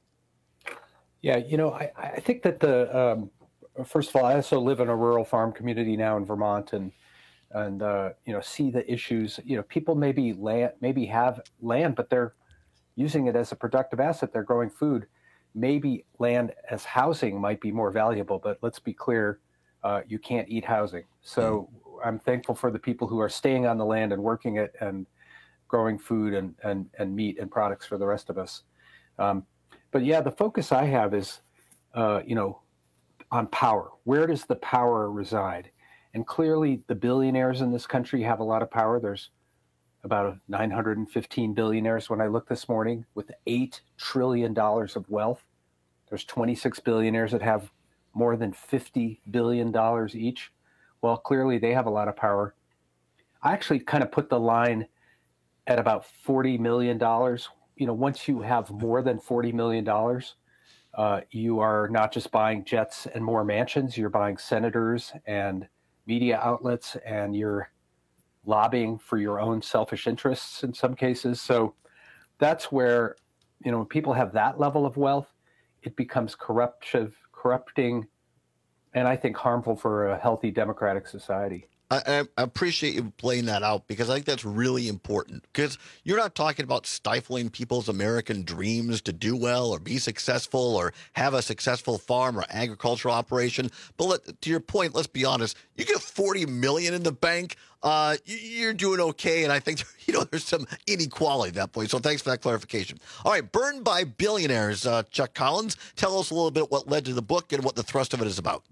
Yeah, you know, I, I think that the, um, first of all, I also live in a rural farm community now in Vermont, and and uh, you know, see the issues. You know, people maybe land, maybe have land, but they're using it as a productive asset. They're growing food. Maybe land as housing might be more valuable, but let's be clear, uh, you can't eat housing. So mm. I'm thankful for the people who are staying on the land and working it and growing food and, and, and meat and products for the rest of us. Um, but yeah, the focus I have is, uh, you know, on power. Where does the power reside? And clearly the billionaires in this country have a lot of power. There's about nine hundred fifteen billionaires when I looked this morning, with eight trillion dollars of wealth. There's twenty-six billionaires that have more than fifty billion dollars each. Well, clearly they have a lot of power. I actually kind of put the line at about forty million dollars. You know, once you have more than forty million dollars, uh, you are not just buying jets and more mansions, you're buying senators and media outlets, and you're lobbying for your own selfish interests in some cases. So that's where, you know, when people have that level of wealth, it becomes corruptive, corrupting, and I think harmful for a healthy democratic society. I, I appreciate you laying that out, because I think that's really important, because you're not talking about stifling people's American dreams to do well or be successful or have a successful farm or agricultural operation. But let, to your point, let's be honest, you get forty million in the bank, uh, you're doing okay. And I think, you know, there's some inequality at that point. So thanks for that clarification. All right, Burned by Billionaires, uh, Chuck Collins, tell us a little bit what led to the book and what the thrust of it is about.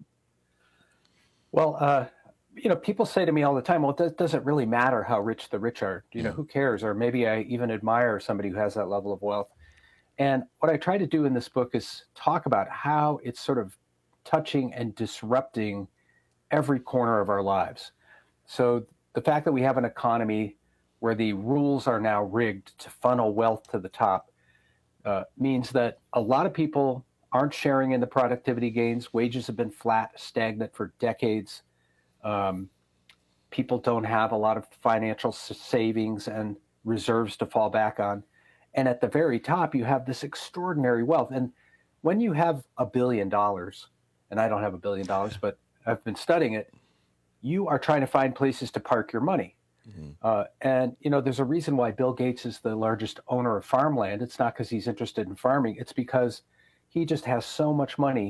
Well, uh, you know, people say to me all the time, well, it doesn't really matter how rich the rich are. You know, who cares? Or maybe I even admire somebody who has that level of wealth. And what I try to do in this book is talk about how it's sort of touching and disrupting every corner of our lives. So the fact that we have an economy where the rules are now rigged to funnel wealth to the top uh, means that a lot of people aren't sharing in the productivity gains. Wages have been flat, stagnant for decades. Um, people don't have a lot of financial savings and reserves to fall back on. And at the very top, you have this extraordinary wealth. And when you have a billion dollars, and I don't have a billion dollars, but I've been studying it, you are trying to find places to park your money. Mm-hmm. Uh, and, you know, there's a reason why Bill Gates is the largest owner of farmland. It's not because he's interested in farming. It's because he just has so much money.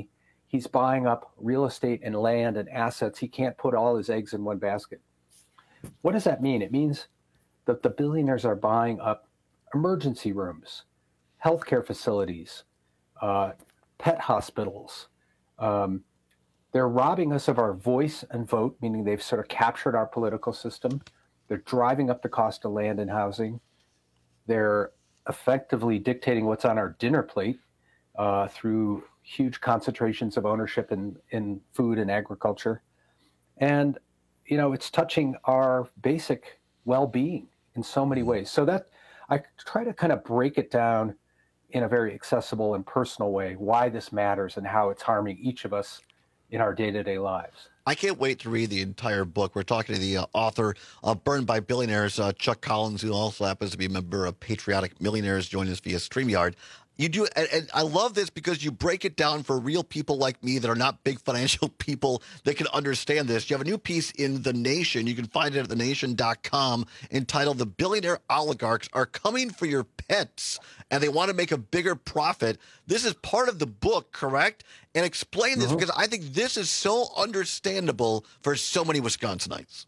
he's buying up real estate and land and assets. He can't put all his eggs in one basket. What does that mean? It means that the billionaires are buying up emergency rooms, healthcare facilities, uh, pet hospitals. Um, they're robbing us of our voice and vote, meaning they've sort of captured our political system. They're driving up the cost of land and housing. They're effectively dictating what's on our dinner plate uh, through huge concentrations of ownership in, in food and agriculture. And, you know, it's touching our basic well-being in so many ways. So that I try to kind of break it down in a very accessible and personal way, why this matters and how it's harming each of us in our day-to-day lives. I can't wait to read the entire book. We're talking to the uh, author of Burned by Billionaires, uh, Chuck Collins, who also happens to be a member of Patriotic Millionaires, joining us via StreamYard. You do, and, and I love this because you break it down for real people like me that are not big financial people that can understand this. You have a new piece in The Nation. You can find it at the nation dot com entitled "The Billionaire Oligarchs Are Coming for Your Pets, and They Want to Make a Bigger Profit." This is part of the book, correct? And explain this, mm-hmm. because I think this is so understandable for so many Wisconsinites.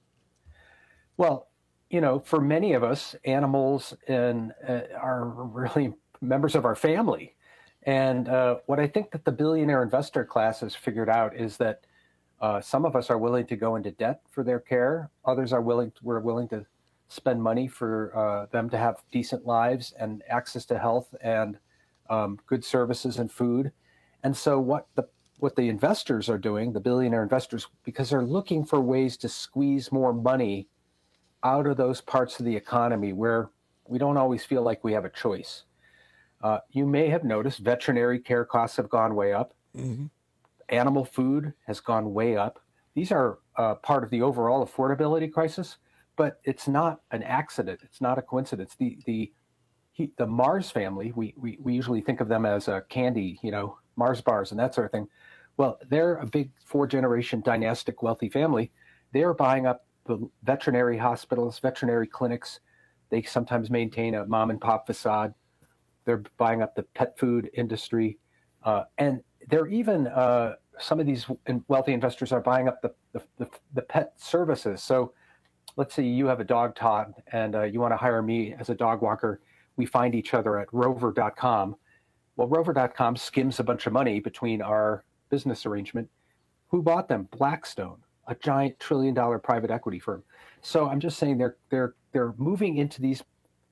Well, you know, for many of us, animals and uh, are really members of our family. And uh, what I think that the billionaire investor class has figured out is that uh, some of us are willing to go into debt for their care. Others are willing, to, we're willing to spend money for uh, them to have decent lives and access to health and um, good services and food. And so what the what the investors are doing, the billionaire investors, because they're looking for ways to squeeze more money out of those parts of the economy where we don't always feel like we have a choice. Uh, you may have noticed veterinary care costs have gone way up. Mm-hmm. Animal food has gone way up. These are uh, part of the overall affordability crisis, but it's not an accident. It's not a coincidence. The the he, the Mars family, we, we we usually think of them as a candy, you know, Mars bars and that sort of thing. Well, they're a big four-generation dynastic wealthy family. They're buying up the veterinary hospitals, veterinary clinics. They sometimes maintain a mom-and-pop facade. They're buying up the pet food industry. Uh, and they're even, uh, some of these wealthy investors are buying up the, the, the, the pet services. So let's say you have a dog, Todd, and uh, you want to hire me as a dog walker. We find each other at rover dot com. Well, rover dot com skims a bunch of money between our business arrangement. Who bought them? Blackstone, a giant trillion dollar private equity firm. So I'm just saying they're they're they're moving into these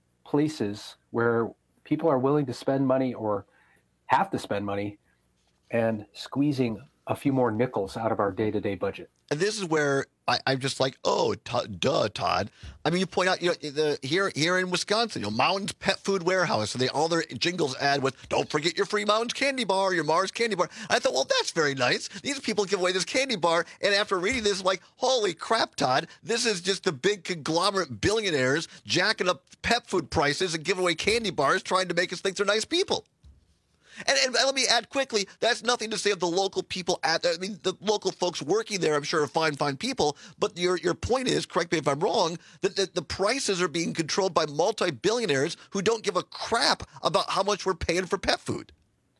places where people are willing to spend money or have to spend money and squeezing a few more nickels out of our day-to-day budget. And this is where I, I'm just like, oh, t- duh, Todd. I mean, you point out, you know, the, here here in Wisconsin, you know, Mountains Pet Food Warehouse, and they all their jingles add with, don't forget your free Mountains candy bar, your Mars candy bar. I thought, well, that's very nice. These people give away this candy bar, and after reading this, I'm like, holy crap, Todd, this is just the big conglomerate billionaires jacking up pet food prices and giving away candy bars, trying to make us think they're nice people. And, and let me add quickly, that's nothing to say of the local people at, I mean, the local folks working there, I'm sure, are fine, fine people. But your your point is, correct me if I'm wrong, that the, the prices are being controlled by multi-billionaires who don't give a crap about how much we're paying for pet food.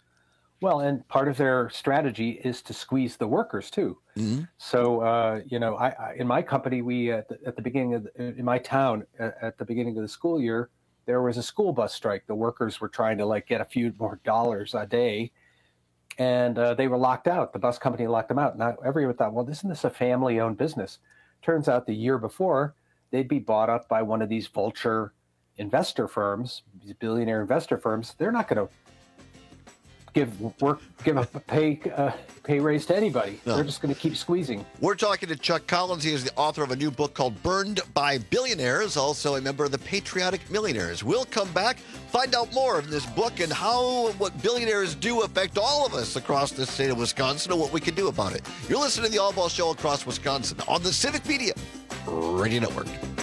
Well, and part of their strategy is to squeeze the workers, too. Mm-hmm. So, uh, you know, I, I, in my company, we, at the, at the beginning of, the, in my town, at, at the beginning of the school year, there was a school bus strike. The workers were trying to like get a few more dollars a day, and uh, they were locked out. The bus company locked them out. Now everyone thought, well, isn't this a family-owned business? Turns out the year before, they'd be bought up by one of these vulture investor firms, these billionaire investor firms. They're not going to give work, give a pay uh, pay raise to anybody. No. They're just going to keep squeezing. We're talking to Chuck Collins. He is the author of a new book called Burned by Billionaires, also a member of the Patriotic Millionaires. We'll come back, find out more of this book and how what billionaires do affect all of us across the state of Wisconsin and what we can do about it. You're listening to the All Ball Show across Wisconsin on the Civic Media Radio Network.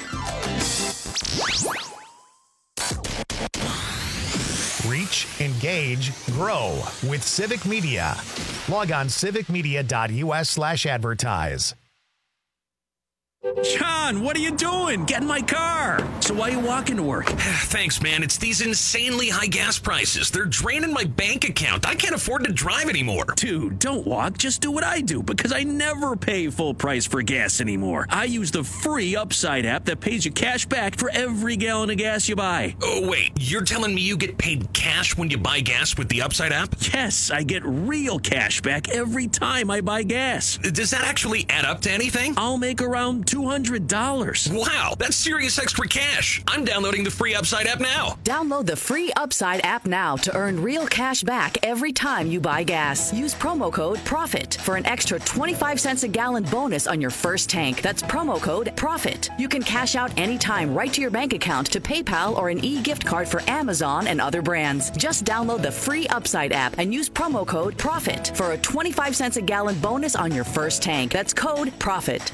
Reach, engage, grow with Civic Media. Log on civic media dot u s slash advertise. John, what are you doing? Get in my car. So why are you walking to work? Thanks, man. It's these insanely high gas prices. They're draining my bank account. I can't afford to drive anymore. Dude, don't walk. Just do what I do, because I never pay full price for gas anymore. I use the free Upside app that pays you cash back for every gallon of gas you buy. Oh, wait. You're telling me you get paid cash when you buy gas with the Upside app? Yes, I get real cash back every time I buy gas. Does that actually add up to anything? I'll make around two hundred dollars. Wow, that's serious extra cash. I'm downloading the free Upside app now. Download the free Upside app now to earn real cash back every time you buy gas. Use promo code PROFIT for an extra twenty-five cents a gallon bonus on your first tank. That's promo code PROFIT. You can cash out anytime right to your bank account, to PayPal, or an e-gift card for Amazon and other brands. Just download the free Upside app and use promo code PROFIT for a twenty-five cents a gallon bonus on your first tank. That's code PROFIT.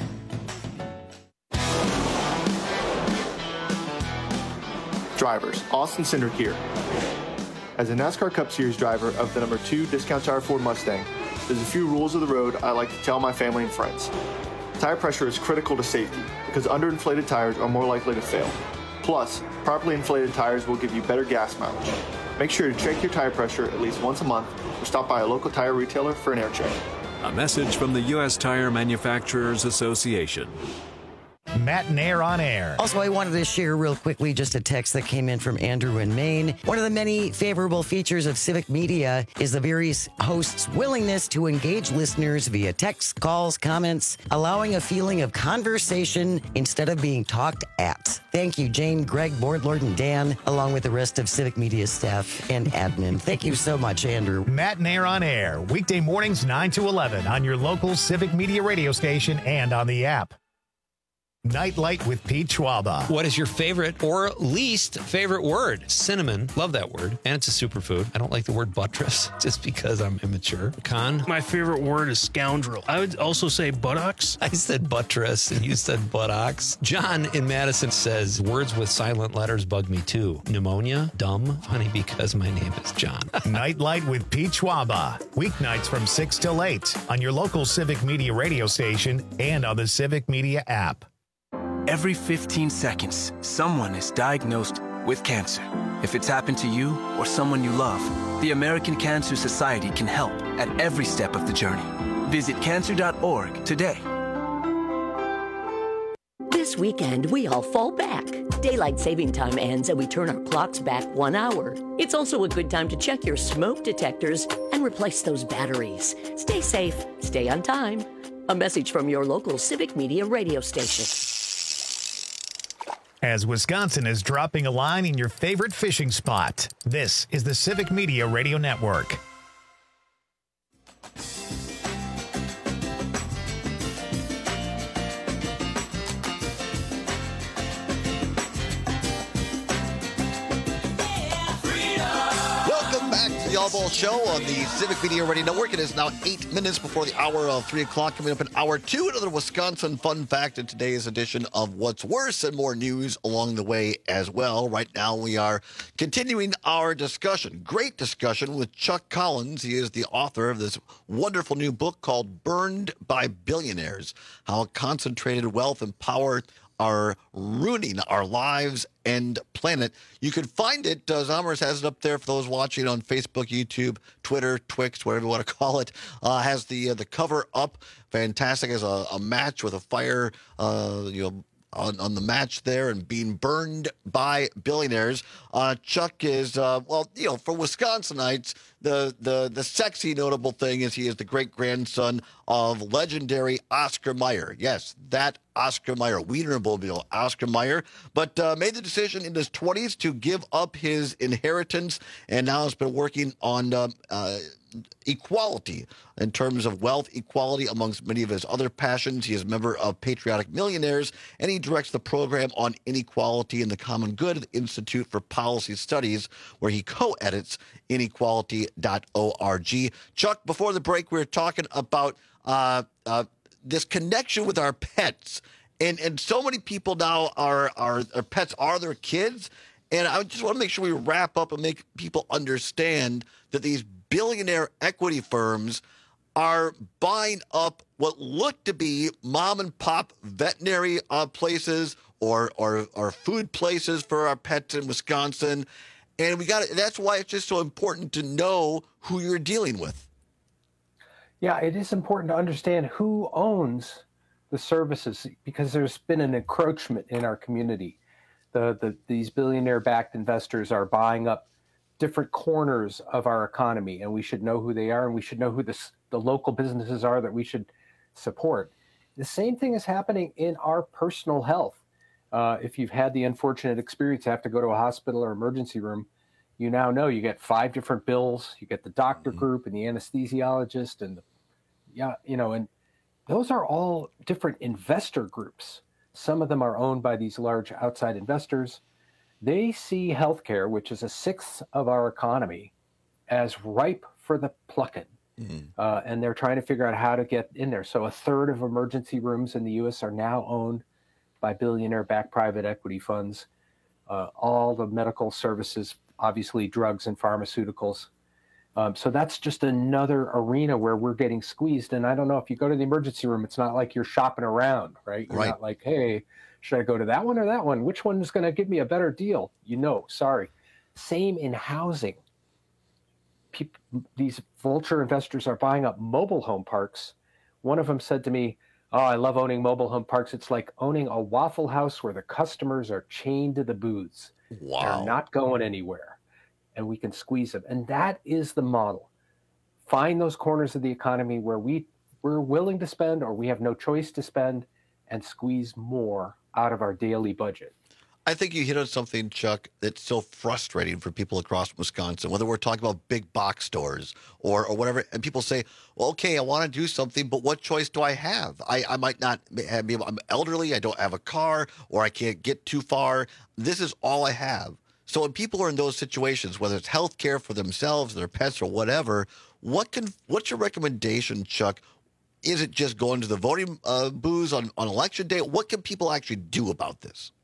Drivers, Austin Cindric here. As a NASCAR Cup Series driver of the number two Discount Tire Ford Mustang, there's a few rules of the road I like to tell my family and friends. Tire pressure is critical to safety because underinflated tires are more likely to fail. Plus, properly inflated tires will give you better gas mileage. Make sure to check your tire pressure at least once a month or stop by a local tire retailer for an air check. A message from the U S Tire Manufacturers Association. Matt and Air on Air. Also, I wanted to share real quickly just a text that came in from Andrew in Maine. One of the many favorable features of Civic Media is the various hosts' willingness to engage listeners via text, calls, comments, allowing a feeling of conversation instead of being talked at. Thank you, Jane, Greg, Boardlord, and Dan, along with the rest of Civic Media staff and admin. Thank you so much, Andrew. Matt and Air on Air, weekday mornings nine to eleven on your local Civic Media radio station and on the app. Nightlight with Pete Schwaba. What is your favorite or least favorite word? Cinnamon. Love that word. And it's a superfood. I don't like the word buttress just because I'm immature. Con? My favorite word is scoundrel. I would also say buttocks. I said buttress and you said buttocks. John in Madison says, words with silent letters bug me too. Pneumonia? Dumb? Funny because my name is John. Nightlight with Pete Schwaba. Weeknights from six till eight on your local Civic Media radio station and on the Civic Media app. Every fifteen seconds, someone is diagnosed with cancer. If it's happened to you or someone you love, the American Cancer Society can help at every step of the journey. Visit cancer dot org today. This weekend, we all fall back. Daylight saving time ends and we turn our clocks back one hour. It's also a good time to check your smoke detectors and replace those batteries. Stay safe, stay on time. A message from your local Civic Media radio station. As Wisconsin is dropping a line in your favorite fishing spot, this is the Civic Media Radio Network. The All Ball Show on the Civic Media Radio Network. It is now eight minutes before the hour of three o'clock. Coming up in hour two, another Wisconsin fun fact in today's edition of What's Worse, and more news along the way as well. Right now, we are continuing our discussion, great discussion with Chuck Collins. He is the author of this wonderful new book called Burned by Billionaires: How Concentrated Wealth and Power are ruining our lives and planet. You can find it. Uh, Zommers has it up there for those watching on Facebook, YouTube, Twitter, Twix, whatever you want to call it. Uh, has the uh, the cover up. Fantastic. Has a, a match with a fire, uh, you know, on, on the match there, and being burned by billionaires. Uh, Chuck is, uh, well, you know, for Wisconsinites, the, the, the sexy notable thing is he is the great-grandson of legendary Oscar Mayer. Yes, that Oscar Mayer, Wienermobile Oscar Mayer, but uh, made the decision in his twenties to give up his inheritance, and now has been working on uh, uh, equality in terms of wealth equality amongst many of his other passions. He is a member of Patriotic Millionaires, and he directs the program on inequality and the common good at the Institute for Policy Studies, where he co-edits inequality dot org. Chuck, before the break, we were talking about uh, uh, this connection with our pets, and and so many people now are are our pets are their kids, and I just want to make sure we wrap up and make people understand that these billionaire equity firms are buying up what look to be mom and pop veterinary uh, places or, or or food places for our pets in Wisconsin. And we got that's why it's just so important to know who you're dealing with. Yeah, it is important to understand who owns the services, because there's been an encroachment in our community. The, the these billionaire-backed investors are buying up different corners of our economy, and we should know who they are, and we should know who the, the local businesses are that we should support. The same thing is happening in our personal health. Uh, if you've had the unfortunate experience to have to go to a hospital or emergency room, you now know you get five different bills. You get the doctor mm-hmm. group and the anesthesiologist, and the, yeah, you know, and those are all different investor groups. Some of them are owned by these large outside investors. They see healthcare, which is a sixth of our economy, as ripe for the plucking. Mm-hmm. Uh, and they're trying to figure out how to get in there. So a third of emergency rooms in the U S are now owned by billionaire-backed private equity funds. Uh, all the medical services, obviously drugs and pharmaceuticals. Um, so that's just another arena where we're getting squeezed. And I don't know, if you go to the emergency room, it's not like you're shopping around, right? You're right. not like, hey, should I go to that one or that one? Which one is going to give me a better deal? You know, sorry. Same in housing. People, these vulture investors are buying up mobile home parks. One of them said to me, oh, I love owning mobile home parks. It's like owning a Waffle House where the customers are chained to the booths. Wow. They're not going anywhere. And we can squeeze them. And that is the model. Find those corners of the economy where we, we're willing to spend or we have no choice to spend, and squeeze more out of our daily budget. I think you hit on something, Chuck, that's so frustrating for people across Wisconsin, whether we're talking about big box stores or, or whatever. And people say, well, okay, I want to do something, but what choice do I have? I, I might not have, I'm elderly, I don't have a car, or I can't get too far. This is all I have. So when people are in those situations, whether it's health care for themselves, their pets, or whatever, what can what's your recommendation, Chuck? Is it just going to the voting uh, booths on, on election day? What can people actually do about this?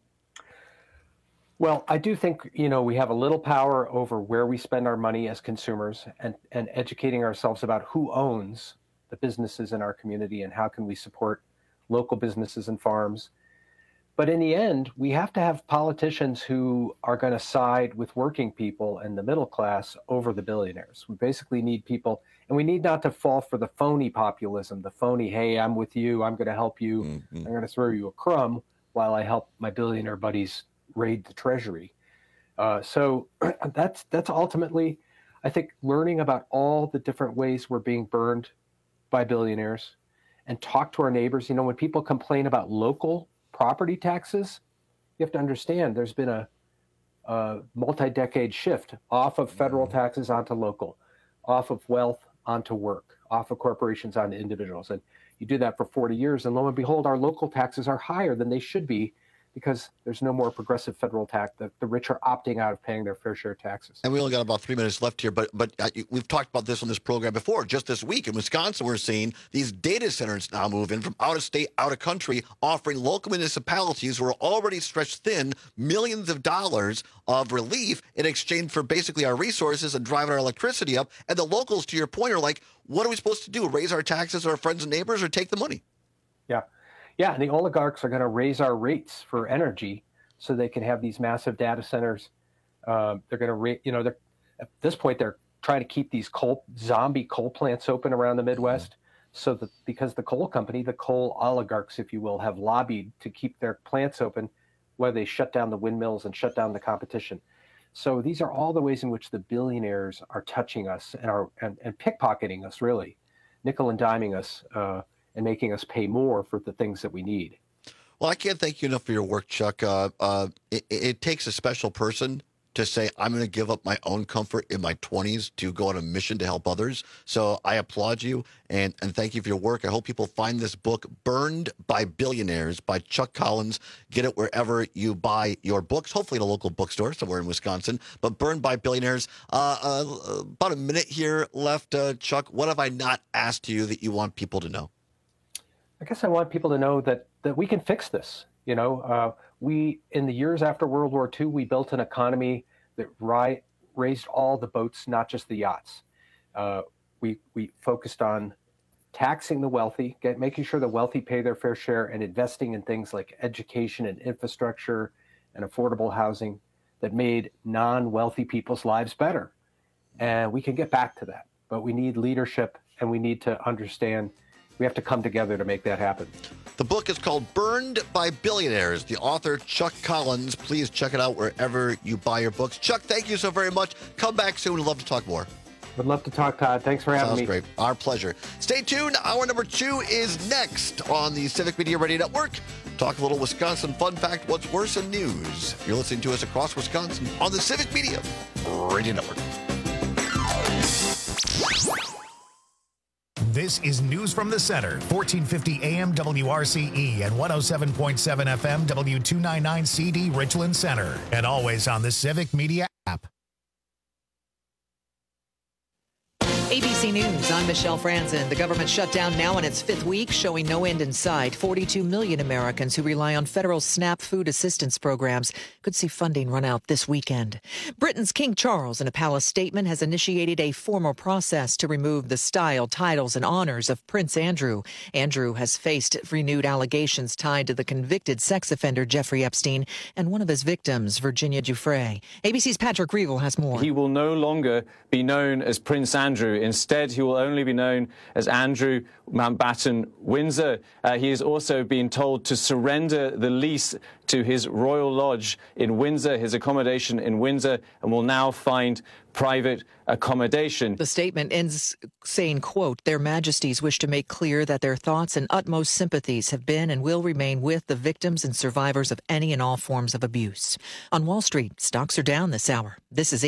Well, I do think, you know, we have a little power over where we spend our money as consumers, and, and educating ourselves about who owns the businesses in our community and how can we support local businesses and farms. But in the end, we have to have politicians who are going to side with working people and the middle class over the billionaires. We basically need people, and we need not to fall for the phony populism, the phony, hey, I'm with you, I'm going to help you, mm-hmm. I'm going to throw you a crumb while I help my billionaire buddies raid the treasury. Uh, so that's that's ultimately, I think, learning about all the different ways we're being burned by billionaires, and talk to our neighbors. You know, when people complain about local property taxes, you have to understand there's been a, a multi-decade shift off of federal taxes onto local, off of wealth onto work, off of corporations onto individuals. And you do that for forty years, and lo and behold, our local taxes are higher than they should be, because there's no more progressive federal tax. The, the rich are opting out of paying their fair share of taxes. And we only got about three minutes left here, but but uh, we've talked about this on this program before. Just this week in Wisconsin, we're seeing these data centers now move in from out of state, out of country, offering local municipalities who are already stretched thin millions of dollars of relief in exchange for basically our resources and driving our electricity up. And the locals, to your point, are like, what are we supposed to do? Raise our taxes to our friends and neighbors, or take the money? Yeah. Yeah, and the oligarchs are going to raise our rates for energy so they can have these massive data centers. Uh, they're going to, ra- you know, they're, at this point, they're trying to keep these coal, zombie coal plants open around the Midwest, mm-hmm. so that because the coal company, the coal oligarchs, if you will, have lobbied to keep their plants open, while they shut down the windmills and shut down the competition. So these are all the ways in which the billionaires are touching us and are and, and pickpocketing us, really, nickel and diming us. Uh, and making us pay more for the things that we need. Well, I can't thank you enough for your work, Chuck. Uh, uh, it, it takes a special person to say, I'm going to give up my own comfort in my twenties to go on a mission to help others. So I applaud you and, and thank you for your work. I hope people find this book, Burned by Billionaires by Chuck Collins. Get it wherever you buy your books, hopefully in a local bookstore somewhere in Wisconsin. But Burned by Billionaires. Uh, uh, about a minute here left, uh, Chuck. What have I not asked you that you want people to know? I guess I want people to know that that we can fix this. You know, uh, we in the years after World War Two, we built an economy that ri- raised all the boats, not just the yachts. Uh, we we focused on taxing the wealthy, get, making sure the wealthy pay their fair share, and investing in things like education and infrastructure and affordable housing that made non-wealthy people's lives better. And we can get back to that, but we need leadership, and we need to understand we have to come together to make that happen. The book is called Burned by Billionaires. The author, Chuck Collins. Please check it out wherever you buy your books. Chuck, thank you so very much. Come back soon. We'd love to talk more. Would love to talk, Todd. Thanks for having Sounds me. Sounds great. Our pleasure. Stay tuned. Hour number two is next on the Civic Media Radio Network. Talk a little Wisconsin fun fact, what's worse in news. You're listening to us across Wisconsin on the Civic Media Radio Network. This is News from the Center, fourteen fifty A M W R C E and one oh seven point seven F M W two ninety-nine C D Richland Center, and always on the Civic Media app. A B C News, I'm Michelle Franzen. The government shutdown now in its fifth week, showing no end in sight. forty-two million Americans who rely on federal SNAP food assistance programs could see funding run out this weekend. Britain's King Charles, in a palace statement, has initiated a formal process to remove the style, titles, and honors of Prince Andrew. Andrew has faced renewed allegations tied to the convicted sex offender Jeffrey Epstein and one of his victims, Virginia Giuffre. A B C's Patrick Riegel has more. He will no longer be known as Prince Andrew. Instead, he will only be known as Andrew Mountbatten Windsor. Uh, he has also been told to surrender the lease to his Royal Lodge in Windsor, his accommodation in Windsor, and will now find private accommodation. The statement ends saying, quote, "Their Majesties wish to make clear that their thoughts and utmost sympathies have been and will remain with the victims and survivors of any and all forms of abuse." On Wall Street, stocks are down this hour. This is